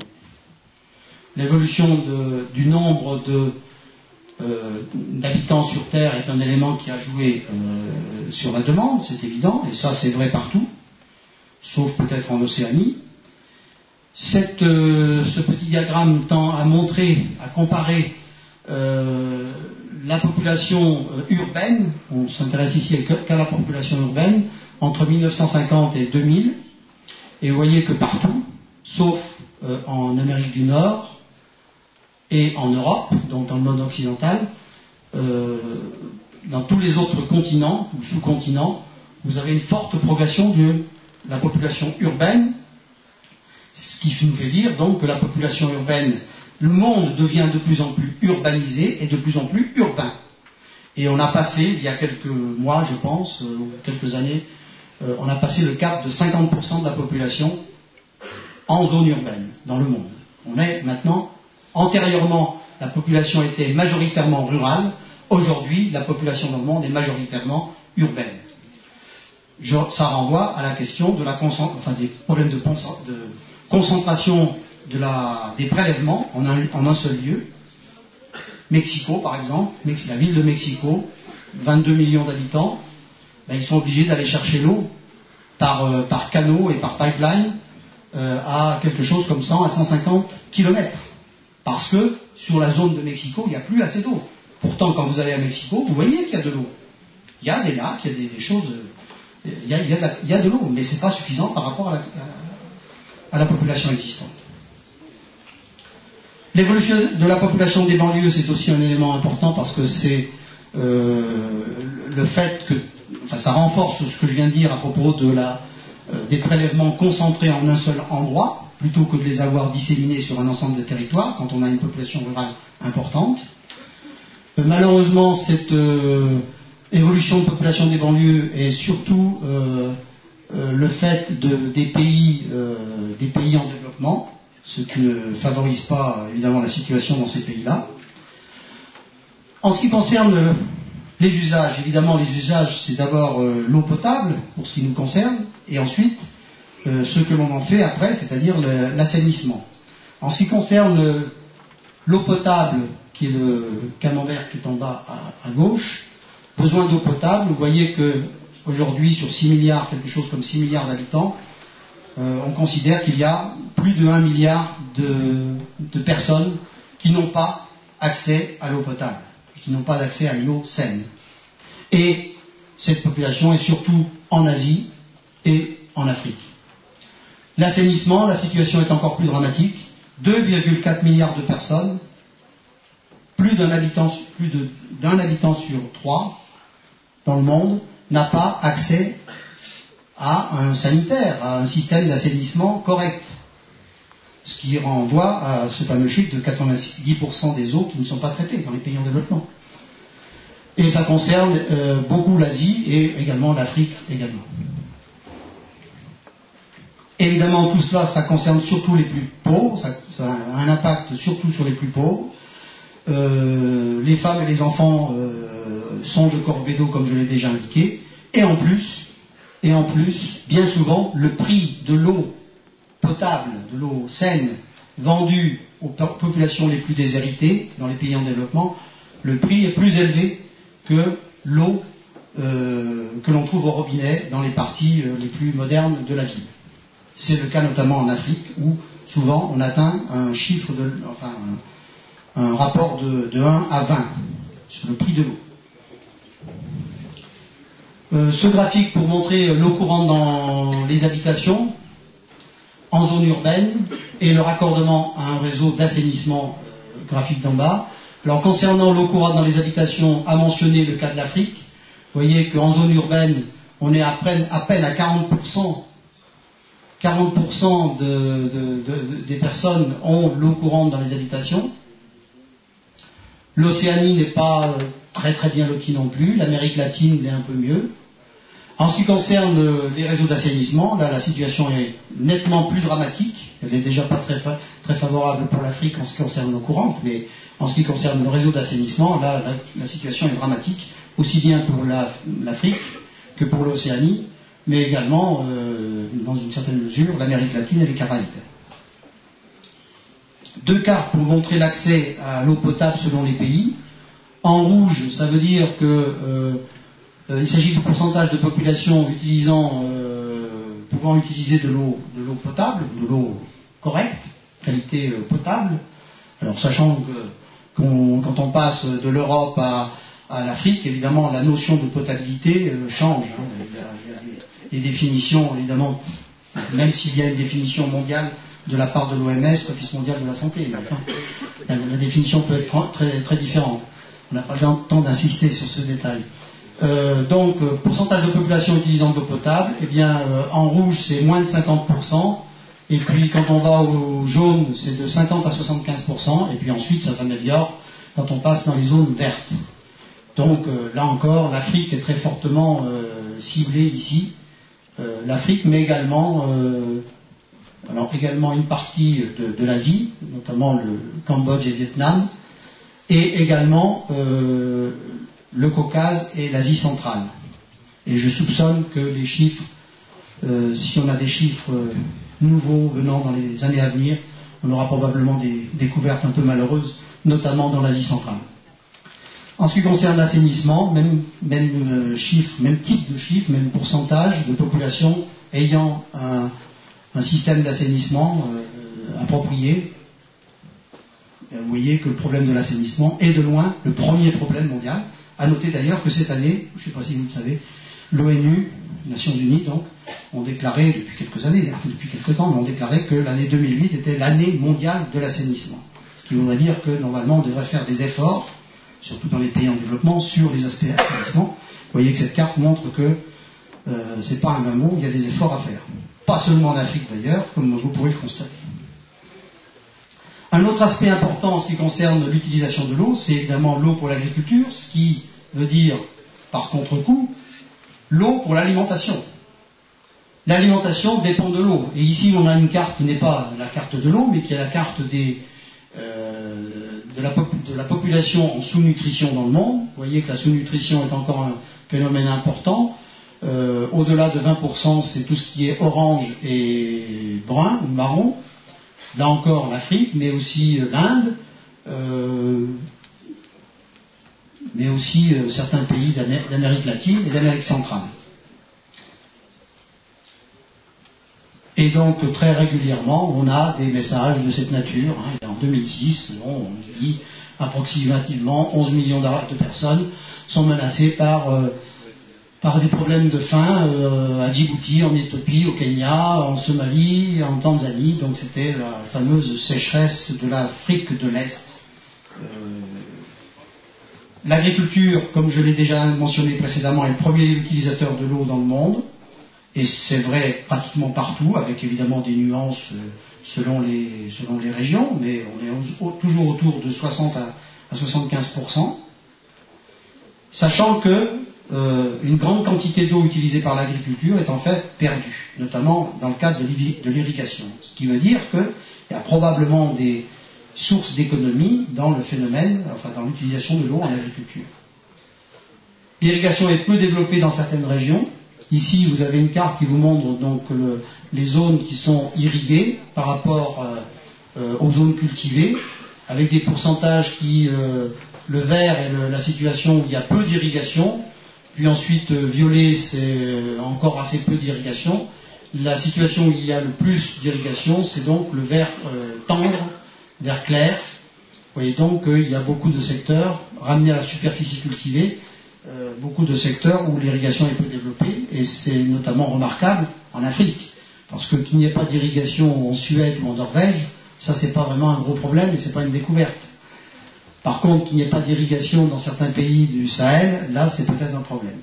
l'évolution de, du nombre de Euh, d'habitants sur Terre est un élément qui a joué euh, sur la demande, c'est évident, et ça c'est vrai partout, sauf peut-être en Océanie. Cette, euh, ce petit diagramme tend à montrer, à comparer euh, la population euh, urbaine, on s'intéresse ici qu'à la population urbaine, entre mille neuf cent cinquante et deux mille, et vous voyez que partout, sauf euh, en Amérique du Nord, et en Europe, donc dans le monde occidental, euh, dans tous les autres continents ou sous-continents, vous avez une forte progression de la population urbaine, ce qui nous fait dire donc que la population urbaine, le monde devient de plus en plus urbanisé et de plus en plus urbain. Et on a passé, il y a quelques mois, je pense, euh, ou quelques années, euh, on a passé le cap de cinquante pour cent de la population en zone urbaine, dans le monde. On est maintenant, antérieurement, la population était majoritairement rurale, aujourd'hui, la population dans le monde est majoritairement urbaine. Je, ça renvoie à la question de la enfin, des problèmes de, de concentration de la, des prélèvements en un, en un seul lieu. Mexico, par exemple, la ville de Mexico, vingt-deux millions d'habitants, ben, ils sont obligés d'aller chercher l'eau par, euh, par canot et par pipeline euh, à quelque chose comme cent à cent cinquante kilomètres. Parce que sur la zone de Mexico, il n'y a plus assez d'eau. Pourtant, quand vous allez à Mexico, vous voyez qu'il y a de l'eau. Il y a des lacs, il y a des, des choses... Il y a, il y a de, la, il y a de l'eau, mais ce n'est pas suffisant par rapport à la, à la population existante. L'évolution de la population des banlieues, c'est aussi un élément important parce que c'est euh, le fait que, enfin, ça renforce ce que je viens de dire à propos de la, euh, des prélèvements concentrés en un seul endroit, plutôt que de les avoir disséminés sur un ensemble de territoires, quand on a une population rurale importante. Euh, malheureusement, cette euh, évolution de population des banlieues est surtout euh, euh, le fait de, des, pays, euh, des pays en développement, ce qui ne favorise pas évidemment la situation dans ces pays-là. En ce qui concerne les usages, évidemment les usages c'est d'abord euh, l'eau potable pour ce qui nous concerne, et ensuite euh, ce que l'on en fait après, c'est-à-dire le, l'assainissement. En ce qui concerne euh, l'eau potable, qui est le camembert qui est en bas à, à gauche, besoin d'eau potable, vous voyez que aujourd'hui sur six milliards, quelque chose comme six milliards d'habitants, Euh, on considère qu'il y a plus de un milliard de, de personnes qui n'ont pas accès à l'eau potable, qui n'ont pas d'accès à une eau saine. Et cette population est surtout en Asie et en Afrique. L'assainissement, la situation est encore plus dramatique. deux virgule quatre milliards de personnes, plus d'un habitant, plus de, d'un habitant sur trois dans le monde n'a pas accès à un sanitaire, à un système d'assainissement correct. Ce qui renvoie à ce fameux chiffre de quatre-vingt-dix pour cent des eaux qui ne sont pas traitées dans les pays en développement. Et ça concerne euh, beaucoup l'Asie et également l'Afrique également. Évidemment, tout cela, ça concerne surtout les plus pauvres, ça, ça a un impact surtout sur les plus pauvres. Euh, les femmes et les enfants euh, sont de corvédo, comme je l'ai déjà indiqué, et en plus, Et en plus, bien souvent, le prix de l'eau potable, de l'eau saine, vendue aux populations les plus déshéritées dans les pays en développement, le prix est plus élevé que l'eau euh, que l'on trouve au robinet dans les parties euh, les plus modernes de la ville. C'est le cas notamment en Afrique, où souvent on atteint un chiffre de, enfin, un, un rapport de, de un à vingt sur le prix de l'eau. Euh, ce graphique pour montrer l'eau courante dans les habitations en zone urbaine et le raccordement à un réseau d'assainissement, euh, graphique d'en bas. Alors concernant l'eau courante dans les habitations, à mentionner le cas de l'Afrique. Vous voyez qu'en zone urbaine, on est à peine à, peine à quarante pour cent, quarante pour cent de, de, de, des personnes ont l'eau courante dans les habitations. L'Océanie n'est pas très très bien lotie non plus, l'Amérique latine l'est un peu mieux. En ce qui concerne les réseaux d'assainissement, là la situation est nettement plus dramatique. Elle n'est déjà pas très, fa- très favorable pour l'Afrique en ce qui concerne l'eau courante, mais en ce qui concerne le réseau d'assainissement, là la, la situation est dramatique, aussi bien pour la, l'Afrique que pour l'Océanie, mais également, euh, dans une certaine mesure, l'Amérique latine et les Caraïbes. Deux cartes pour montrer l'accès à l'eau potable selon les pays. En rouge, ça veut dire que euh, euh, il s'agit du pourcentage de population utilisant, euh, pouvant utiliser de l'eau, de l'eau potable, de l'eau correcte, qualité euh, potable. Alors sachant que qu'on, quand on passe de l'Europe à, à l'Afrique, évidemment la notion de potabilité euh, change. Hein. Il y a, il y a des, des définitions, évidemment, même s'il y a une définition mondiale de la part de l'O M S, l'Office mondial de la santé. Mais enfin, la, la définition peut être très, très différente. On n'a pas le temps d'insister sur ce détail. Euh, donc, euh, pourcentage de population utilisant de l'eau potable, eh bien, euh, en rouge, c'est moins de cinquante pour cent. Et puis, quand on va au jaune, c'est de cinquante à soixante-quinze pour cent. Et puis ensuite, ça s'améliore quand on passe dans les zones vertes. Donc euh, là encore, l'Afrique est très fortement euh, ciblée ici. Euh, L'Afrique, mais également, euh, alors également une partie de, de l'Asie, notamment le Cambodge et le Vietnam, et également euh, le Caucase et l'Asie centrale. Et je soupçonne que les chiffres, euh, si on a des chiffres euh, nouveaux venant dans les années à venir, on aura probablement des découvertes un peu malheureuses, notamment dans l'Asie centrale. En ce qui concerne l'assainissement, même, même euh, chiffre, même type de chiffre, même pourcentage de population ayant un, un système d'assainissement euh, approprié. Vous voyez que le problème de l'assainissement est de loin le premier problème mondial. À noter d'ailleurs que cette année, je ne sais pas si vous le savez, l'ONU, les Nations Unies donc, ont déclaré, depuis quelques années, depuis quelques temps, ont déclaré que l'année deux mille huit était l'année mondiale de l'assainissement. Ce qui voudrait dire que normalement on devrait faire des efforts, surtout dans les pays en développement, sur les aspects assainissement. Vous voyez que cette carte montre que euh, c'est pas un vain mot, il y a des efforts à faire. Pas seulement en Afrique d'ailleurs, comme vous pourrez le constater. Un autre aspect important en ce qui concerne l'utilisation de l'eau, c'est évidemment l'eau pour l'agriculture, ce qui veut dire, par contre-coup, l'eau pour l'alimentation. L'alimentation dépend de l'eau. Et ici, on a une carte qui n'est pas la carte de l'eau, mais qui est la carte des, euh, de, la pop- de la population en sous-nutrition dans le monde. Vous voyez que la sous-nutrition est encore un phénomène important. Euh, au-delà de vingt pour cent, c'est tout ce qui est orange et brun ou marron. Là encore l'Afrique, mais aussi euh, l'Inde, euh, mais aussi euh, certains pays d'Amé- d'Amérique latine et d'Amérique centrale. Et donc très régulièrement, on a des messages de cette nature. Hein. Et en deux mille six, on dit approximativement onze millions de personnes sont menacées par euh, par des problèmes de faim euh, à Djibouti, en Éthiopie, au Kenya, en Somalie, en Tanzanie. Donc c'était la fameuse sécheresse de l'Afrique de l'Est. Euh, L'agriculture, comme je l'ai déjà mentionné précédemment, est le premier utilisateur de l'eau dans le monde. Et c'est vrai pratiquement partout, avec évidemment des nuances euh, selon, les, selon les régions, mais on est au, toujours autour de soixante à soixante-quinze pour cent. Sachant que Euh, une grande quantité d'eau utilisée par l'agriculture est en fait perdue, notamment dans le cadre de l'irrigation. Ce qui veut dire qu'il y a probablement des sources d'économie dans le phénomène, enfin dans l'utilisation de l'eau en agriculture. L'irrigation est peu développée dans certaines régions. Ici, vous avez une carte qui vous montre donc le, les zones qui sont irriguées par rapport euh, euh, aux zones cultivées, avec des pourcentages qui, euh, le vert est le, la situation où il y a peu d'irrigation. Puis ensuite, euh, violet, c'est euh, encore assez peu d'irrigation. La situation où il y a le plus d'irrigation, c'est donc le vert euh, tendre, vert clair. Vous voyez donc qu'il y a beaucoup de secteurs, ramenés à la superficie cultivée, euh, beaucoup de secteurs où l'irrigation est peu développée, et c'est notamment remarquable en Afrique. Parce que qu'il n'y ait pas d'irrigation en Suède ou en Norvège, ça c'est pas vraiment un gros problème, et c'est pas une découverte. Par contre, qu'il n'y ait pas d'irrigation dans certains pays du Sahel, là, c'est peut-être un problème.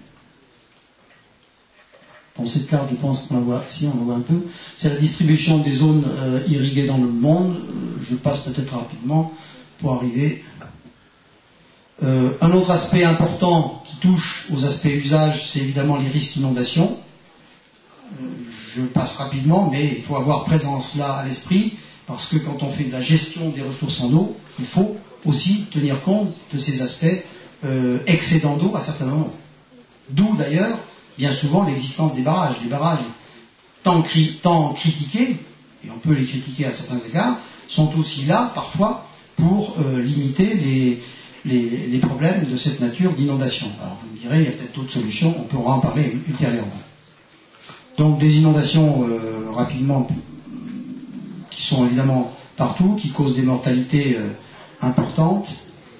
Bon, cette carte, je pense qu'on la voit, si on la voit un peu, c'est la distribution des zones euh, irriguées dans le monde. Euh, je passe peut-être rapidement pour arriver. Euh, un autre aspect important qui touche aux aspects usage, c'est évidemment les risques d'inondation. Euh, je passe rapidement, mais il faut avoir présent cela à l'esprit, parce que quand on fait de la gestion des ressources en eau, il faut aussi tenir compte de ces aspects euh, excédents d'eau à certains moments. D'où d'ailleurs, bien souvent, l'existence des barrages. Les barrages, tant, cri- tant critiqués, et on peut les critiquer à certains égards, sont aussi là, parfois, pour euh, limiter les, les, les problèmes de cette nature d'inondation. Alors vous me direz, il y a peut-être d'autres solutions, on pourra en parler ultérieurement. Donc des inondations, euh, rapidement, qui sont évidemment partout, qui causent des mortalités euh, importante.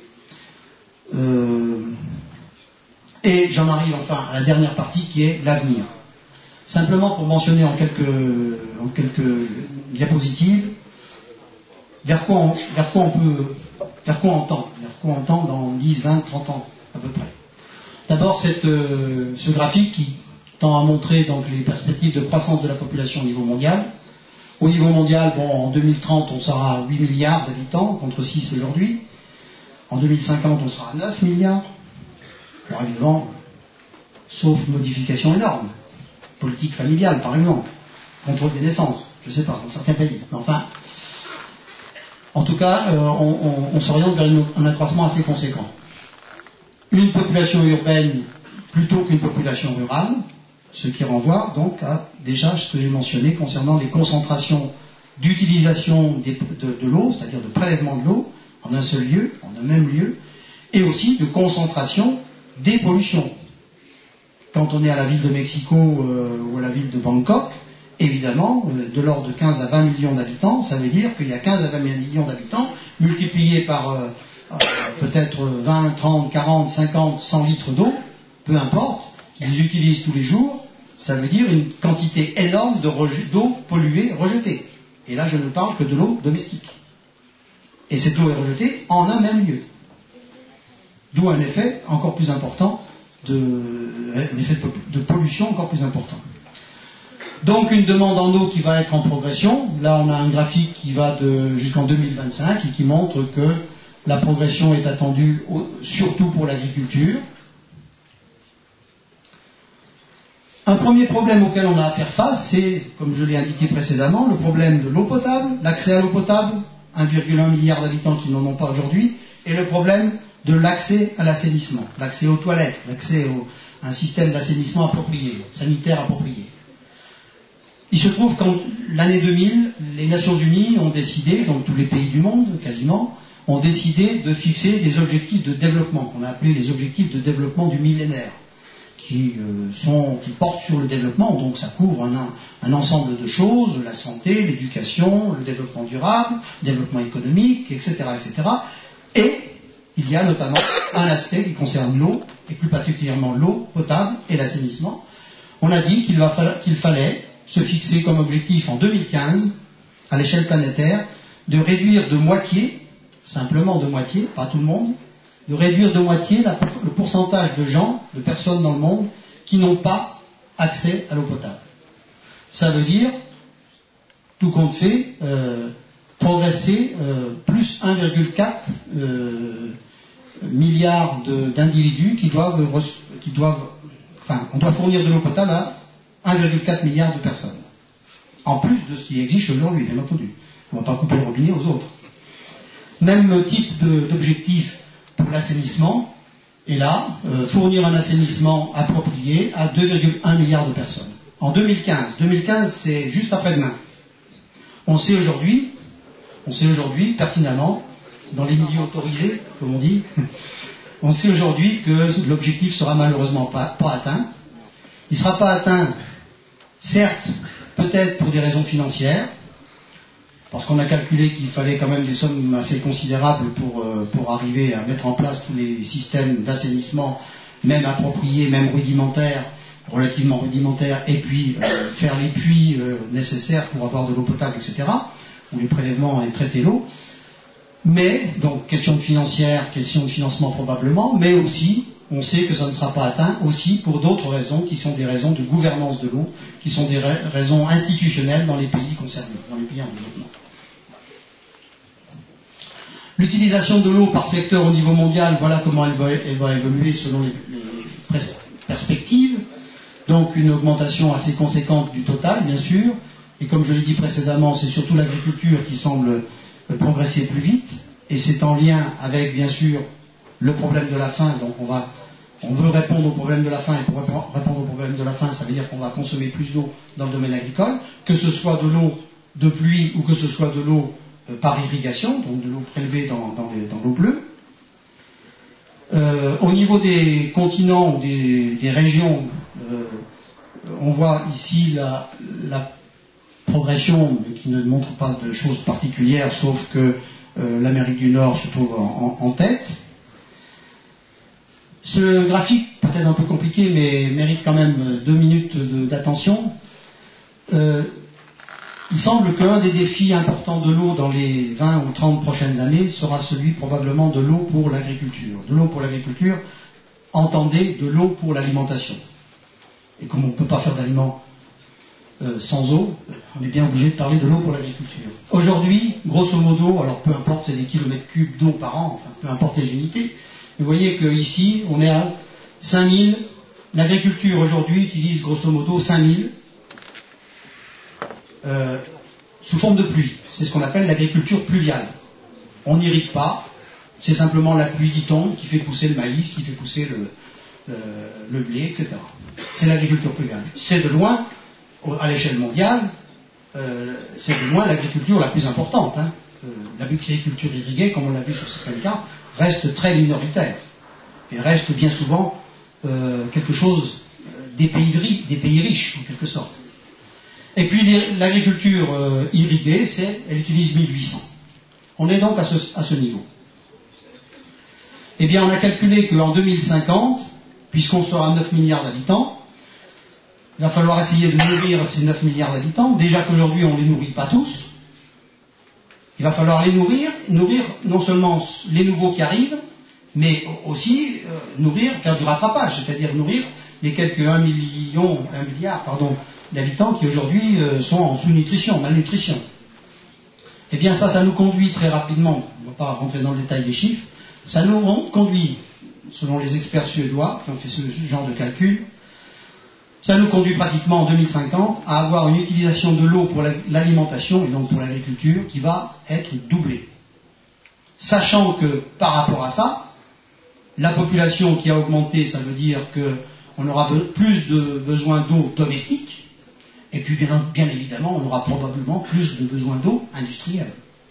Euh, et j'en arrive enfin à la dernière partie qui est l'avenir. Simplement pour mentionner en quelques, en quelques diapositives vers quoi, on, vers quoi on peut, vers quoi on tend, vers quoi on tend dans dix, vingt, trente ans à peu près. D'abord cette, euh, ce graphique qui tend à montrer donc les perspectives de croissance de la population au niveau mondial. Au niveau mondial, bon, en deux mille trente, on sera à huit milliards d'habitants, contre six aujourd'hui. En deux mille cinquante, on sera à neuf milliards. Alors évidemment, sauf modification énorme, politique familiale par exemple, contrôle des naissances, je ne sais pas, dans certains pays. Mais enfin, en tout cas, euh, on, on, on s'oriente vers une, un accroissement assez conséquent. Une population urbaine plutôt qu'une population rurale, ce qui renvoie donc à déjà ce que j'ai mentionné concernant les concentrations d'utilisation de, de l'eau, c'est-à-dire de prélèvement de l'eau en un seul lieu, en un même lieu, et aussi de concentration des pollutions. Quand on est à la ville de Mexico euh, ou à la ville de Bangkok, évidemment, euh, de l'ordre de quinze à vingt millions d'habitants, ça veut dire qu'il y a quinze à vingt millions d'habitants, multipliés par euh, euh, peut-être vingt, trente, quarante, cinquante, cent litres d'eau, peu importe, qu'ils utilisent tous les jours, ça veut dire une quantité énorme de rejet, d'eau polluée rejetée. Et là, je ne parle que de l'eau domestique. Et cette eau est rejetée en un même lieu. D'où un effet encore plus important, de, un effet de pollution encore plus important. Donc une demande en eau qui va être en progression. Là, on a un graphique qui va de, jusqu'en deux mille vingt-cinq et qui montre que la progression est attendue au, surtout pour l'agriculture. Un premier problème auquel on a à faire face, c'est, comme je l'ai indiqué précédemment, le problème de l'eau potable, l'accès à l'eau potable, un virgule un milliard d'habitants qui n'en ont pas aujourd'hui, et le problème de l'accès à l'assainissement, l'accès aux toilettes, l'accès à un système d'assainissement approprié, sanitaire approprié. Il se trouve qu'en l'année deux mille, les Nations Unies ont décidé, donc tous les pays du monde quasiment, ont décidé de fixer des objectifs de développement, qu'on a appelés les objectifs de développement du millénaire. Qui, euh, sont, qui portent sur le développement, donc ça couvre un, un ensemble de choses, la santé, l'éducation, le développement durable, le développement économique, et cetera, et cetera. Et il y a notamment un aspect qui concerne l'eau, et plus particulièrement l'eau potable et l'assainissement. On a dit qu'il, va, qu'il fallait se fixer comme objectif en deux mille quinze, à l'échelle planétaire, de réduire de moitié, simplement de moitié, pas tout le monde, de réduire de moitié la, le pourcentage de gens, de personnes dans le monde, qui n'ont pas accès à l'eau potable. Ça veut dire, tout compte fait, euh, progresser euh, plus un virgule quatre euh, milliard d'individus qui doivent, qui doivent, enfin, on doit fournir de l'eau potable à un virgule quatre milliard de personnes. En plus de ce qui existe aujourd'hui, bien entendu. On ne va pas couper le robinet aux autres. Même type d'objectif pour l'assainissement, et là, euh, fournir un assainissement approprié à deux virgule un milliards de personnes. En deux mille quinze, deux mille quinze c'est juste après-demain. On sait aujourd'hui, on sait aujourd'hui pertinemment, dans les milieux autorisés, comme on dit, on sait aujourd'hui que l'objectif sera malheureusement pas, pas atteint. Il ne sera pas atteint, certes, peut-être pour des raisons financières, parce qu'on a calculé qu'il fallait quand même des sommes assez considérables pour, euh, pour arriver à mettre en place tous les systèmes d'assainissement, même appropriés, même rudimentaires, relativement rudimentaires, et puis euh, faire les puits euh, nécessaires pour avoir de l'eau potable, et cetera, ou les prélèvements et traiter l'eau. Mais, donc, question financière, question de financement probablement, mais aussi, on sait que ça ne sera pas atteint aussi pour d'autres raisons qui sont des raisons de gouvernance de l'eau, qui sont des ra raisons institutionnelles dans les pays concernés, dans les pays en développement. L'utilisation de l'eau par secteur au niveau mondial, voilà comment elle va, elle va évoluer selon les, les perspectives. Donc une augmentation assez conséquente du total, bien sûr. Et comme je l'ai dit précédemment, c'est surtout l'agriculture qui semble progresser plus vite. Et c'est en lien avec, bien sûr, le problème de la faim. Donc on va, on veut répondre au problème de la faim. Et pour répondre au problème de la faim, ça veut dire qu'on va consommer plus d'eau dans le domaine agricole, que ce soit de l'eau de pluie ou que ce soit de l'eau par irrigation, donc de l'eau prélevée dans, dans, les, dans l'eau bleue. Euh, au niveau des continents, des, des régions, euh, on voit ici la, la progression qui ne montre pas de choses particulières, sauf que euh, l'Amérique du Nord se trouve en, en, en tête. Ce graphique, peut-être un peu compliqué, mais mérite quand même deux minutes d'attention. Euh, Il semble qu'un des défis importants de l'eau dans les vingt ou trente prochaines années sera celui probablement de l'eau pour l'agriculture. De l'eau pour l'agriculture, entendez de l'eau pour l'alimentation. Et comme on ne peut pas faire d'aliments euh, sans eau, on est bien obligé de parler de l'eau pour l'agriculture. Aujourd'hui, grosso modo, alors peu importe, c'est des kilomètres cubes d'eau par an, enfin peu importe les unités, vous voyez qu'ici, on est à cinq mille, l'agriculture aujourd'hui utilise grosso modo cinq mille euh, sous forme de pluie. C'est ce qu'on appelle l'agriculture pluviale. On n'irrigue pas, c'est simplement la pluie qui tombe, qui fait pousser le maïs, qui fait pousser le, le, le blé, et cetera. C'est l'agriculture pluviale. C'est de loin, à l'échelle mondiale, euh, c'est de loin l'agriculture la plus importante. Hein. Euh, l'agriculture irriguée, comme on l'a vu sur certains cas, reste très minoritaire. Et reste bien souvent euh, quelque chose des pays, des pays riches, en quelque sorte. Et puis l'agriculture euh, irriguée, c'est, elle utilise mille huit cents. On est donc à ce, à ce niveau. Eh bien, on a calculé qu'en deux mille cinquante, puisqu'on sera à neuf milliards d'habitants, il va falloir essayer de nourrir ces neuf milliards d'habitants. Déjà qu'aujourd'hui, on ne les nourrit pas tous. Il va falloir les nourrir, nourrir non seulement les nouveaux qui arrivent, mais aussi euh, nourrir, faire du rattrapage, c'est-à-dire nourrir les quelques un million, un milliard, pardon, d'habitants qui aujourd'hui euh, sont en sous-nutrition, malnutrition. Eh bien ça, ça nous conduit très rapidement, on ne va pas rentrer dans le détail des chiffres, ça nous conduit, selon les experts suédois qui ont fait ce genre de calcul, ça nous conduit pratiquement en deux mille cinquante à avoir une utilisation de l'eau pour l'alimentation et donc pour l'agriculture qui va être doublée. Sachant que par rapport à ça, la population qui a augmenté, ça veut dire qu'on aura plus de besoins d'eau domestique, et puis bien, bien évidemment, on aura probablement plus de besoins d'eau industrielle.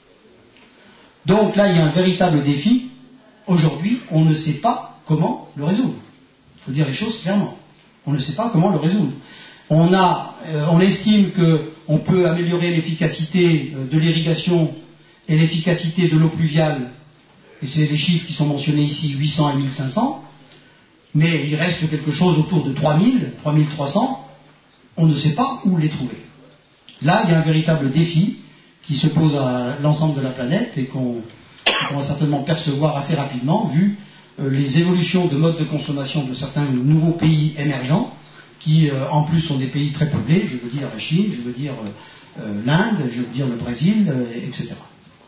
Donc là, il y a un véritable défi. Aujourd'hui, on ne sait pas comment le résoudre. Il faut dire les choses clairement. On ne sait pas comment le résoudre. On, a, euh, on estime qu'on peut améliorer l'efficacité euh, de l'irrigation et l'efficacité de l'eau pluviale, et c'est les chiffres qui sont mentionnés ici, huit cents et mille cinq cents, mais il reste quelque chose autour de trois mille, trois mille trois cents, on ne sait pas où les trouver. Là, il y a un véritable défi qui se pose à l'ensemble de la planète et qu'on va certainement percevoir assez rapidement, vu euh, les évolutions de modes de consommation de certains nouveaux pays émergents, qui euh, en plus sont des pays très peuplés, je veux dire la Chine, je veux dire euh, euh, l'Inde, je veux dire le Brésil, euh, et cetera.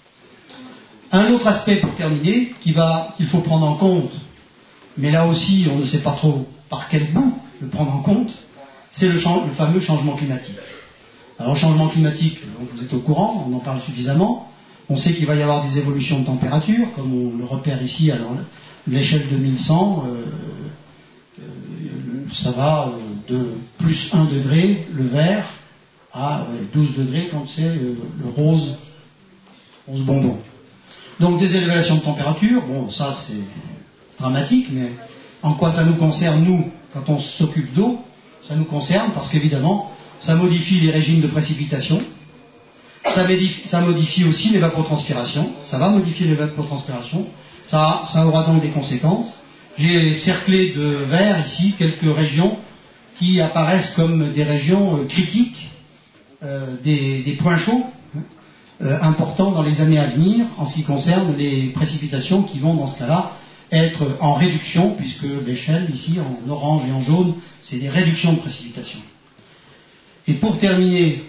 Un autre aspect pour terminer, qu'il va, qu'il faut prendre en compte, mais là aussi on ne sait pas trop par quel bout le prendre en compte, c'est le, le fameux changement climatique. Alors le changement climatique, vous êtes au courant, on en parle suffisamment, on sait qu'il va y avoir des évolutions de température, comme on le repère ici, alors l'échelle de mille cent, euh, euh, ça va de plus un degré, le vert, à douze degrés quand c'est euh, le rose, rose bonbon. Donc des élévations de température, bon ça c'est dramatique, mais en quoi ça nous concerne nous, quand on s'occupe d'eau? Ça nous concerne parce qu'évidemment, ça modifie les régimes de précipitation, ça modifie, ça modifie aussi l'évapotranspiration, ça va modifier l'évapotranspiration, ça, ça aura donc des conséquences. J'ai cerclé de vert ici quelques régions qui apparaissent comme des régions euh, critiques, euh, des, des points chauds euh, importants dans les années à venir en ce qui concerne les précipitations qui vont dans ce cas-là être en réduction, puisque l'échelle ici en orange et en jaune, c'est des réductions de précipitations. Et pour terminer,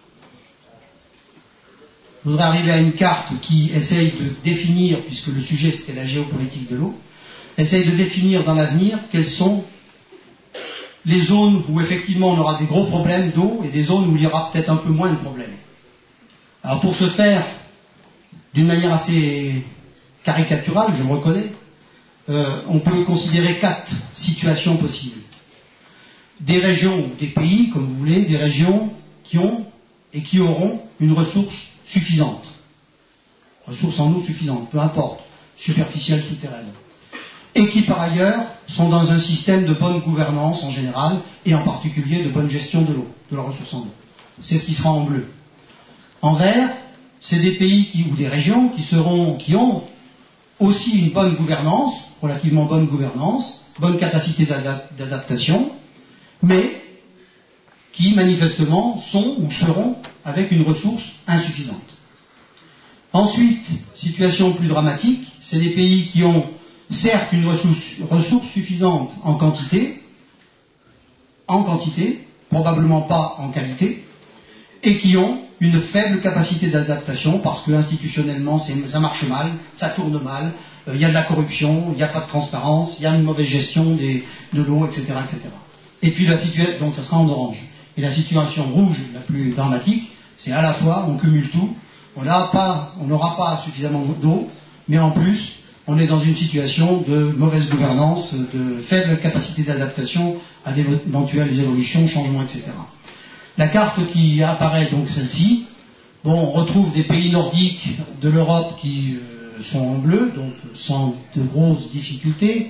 je voudrais arriver à une carte qui essaye de définir, puisque le sujet c'était la géopolitique de l'eau, essaye de définir dans l'avenir quelles sont les zones où effectivement on aura des gros problèmes d'eau et des zones où il y aura peut-être un peu moins de problèmes. Alors pour ce faire, d'une manière assez caricaturale, je me reconnais, euh, on peut considérer quatre situations possibles. Des régions, des pays, comme vous voulez, des régions qui ont et qui auront une ressource suffisante. Ressource en eau suffisante, peu importe, superficielle, souterraine. Et qui par ailleurs sont dans un système de bonne gouvernance en général, et en particulier de bonne gestion de l'eau, de la ressource en eau. C'est ce qui sera en bleu. En vert, c'est des pays qui, ou des régions qui, seront, qui ont aussi une bonne gouvernance, relativement bonne gouvernance, bonne capacité d'adaptation, mais qui manifestement sont ou seront avec une ressource insuffisante. Ensuite, situation plus dramatique, c'est des pays qui ont certes une ressource, ressource suffisante en quantité, en quantité, probablement pas en qualité, et qui ont une faible capacité d'adaptation parce que institutionnellement ça marche mal, ça tourne mal, euh, il y a de la corruption, il n'y a pas de transparence, il y a une mauvaise gestion des, de l'eau, et cetera, et cetera. Et puis la situation, donc ça sera en orange. Et la situation rouge la plus dramatique, c'est à la fois, on cumule tout, on n'a pas, on n'aura pas suffisamment d'eau, mais en plus, on est dans une situation de mauvaise gouvernance, de faible capacité d'adaptation à d'éventuelles évolutions, changements, et cetera. La carte qui apparaît, donc celle-ci, bon, on retrouve des pays nordiques de l'Europe qui euh, sont en bleu, donc sans de grosses difficultés.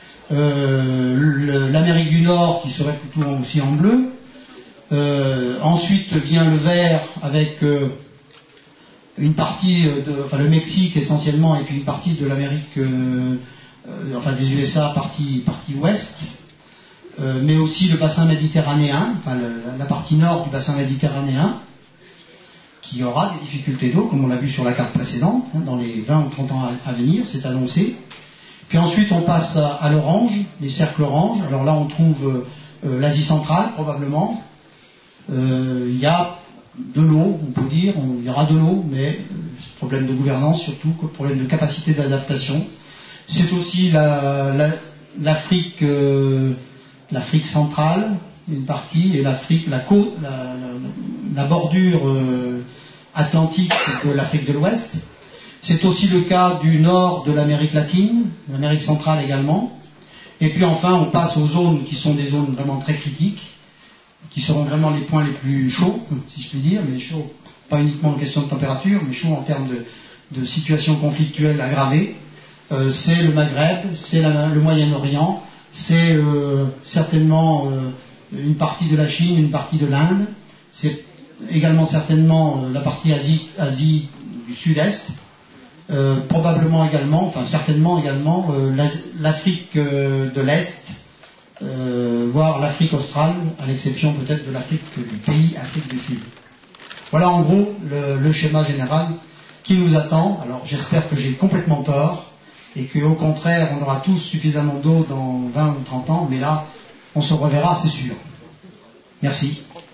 Euh, L'Amérique du Nord qui serait plutôt aussi en bleu. Euh, ensuite vient le vert avec euh, une partie, de, enfin le Mexique essentiellement, et puis une partie de l'Amérique, euh, euh, enfin des U S A, partie, partie ouest, euh, mais aussi le bassin méditerranéen, enfin le, la partie nord du bassin méditerranéen, qui aura des difficultés d'eau, comme on l'a vu sur la carte précédente, hein, dans les vingt ou trente ans à, à venir, c'est annoncé. Puis ensuite on passe à, à l'orange, les cercles orange. Alors là on trouve euh, l'Asie centrale probablement. Euh, il y a de l'eau, on peut dire, on, il y aura de l'eau, mais euh, problème de gouvernance surtout, problème de capacité d'adaptation. C'est aussi l'Afrique la, la, euh, l'Afrique centrale, une partie, et l'Afrique, la côte, la, la, la bordure euh, atlantique de l'Afrique de l'Ouest. C'est aussi le cas du nord de l'Amérique latine, l'Amérique centrale également. Et puis enfin, on passe aux zones qui sont des zones vraiment très critiques, qui seront vraiment les points les plus chauds, si je puis dire, mais chauds, pas uniquement en question de température, mais chauds en termes de, de situation conflictuelle aggravée. Euh, c'est le Maghreb, c'est le Moyen-Orient, c'est euh, certainement euh, une partie de la Chine, une partie de l'Inde, c'est également certainement euh, la partie Asie, Asie du Sud-Est, euh, probablement également, enfin certainement également euh, l'Afrique euh, de l'Est, euh, voire l'Afrique australe, à l'exception peut-être de l'Afrique du pays Afrique du Sud. Voilà en gros le, le schéma général qui nous attend. Alors j'espère que j'ai complètement tort et qu'au contraire on aura tous suffisamment d'eau dans vingt ou trente ans, mais là on se reverra, c'est sûr. Merci.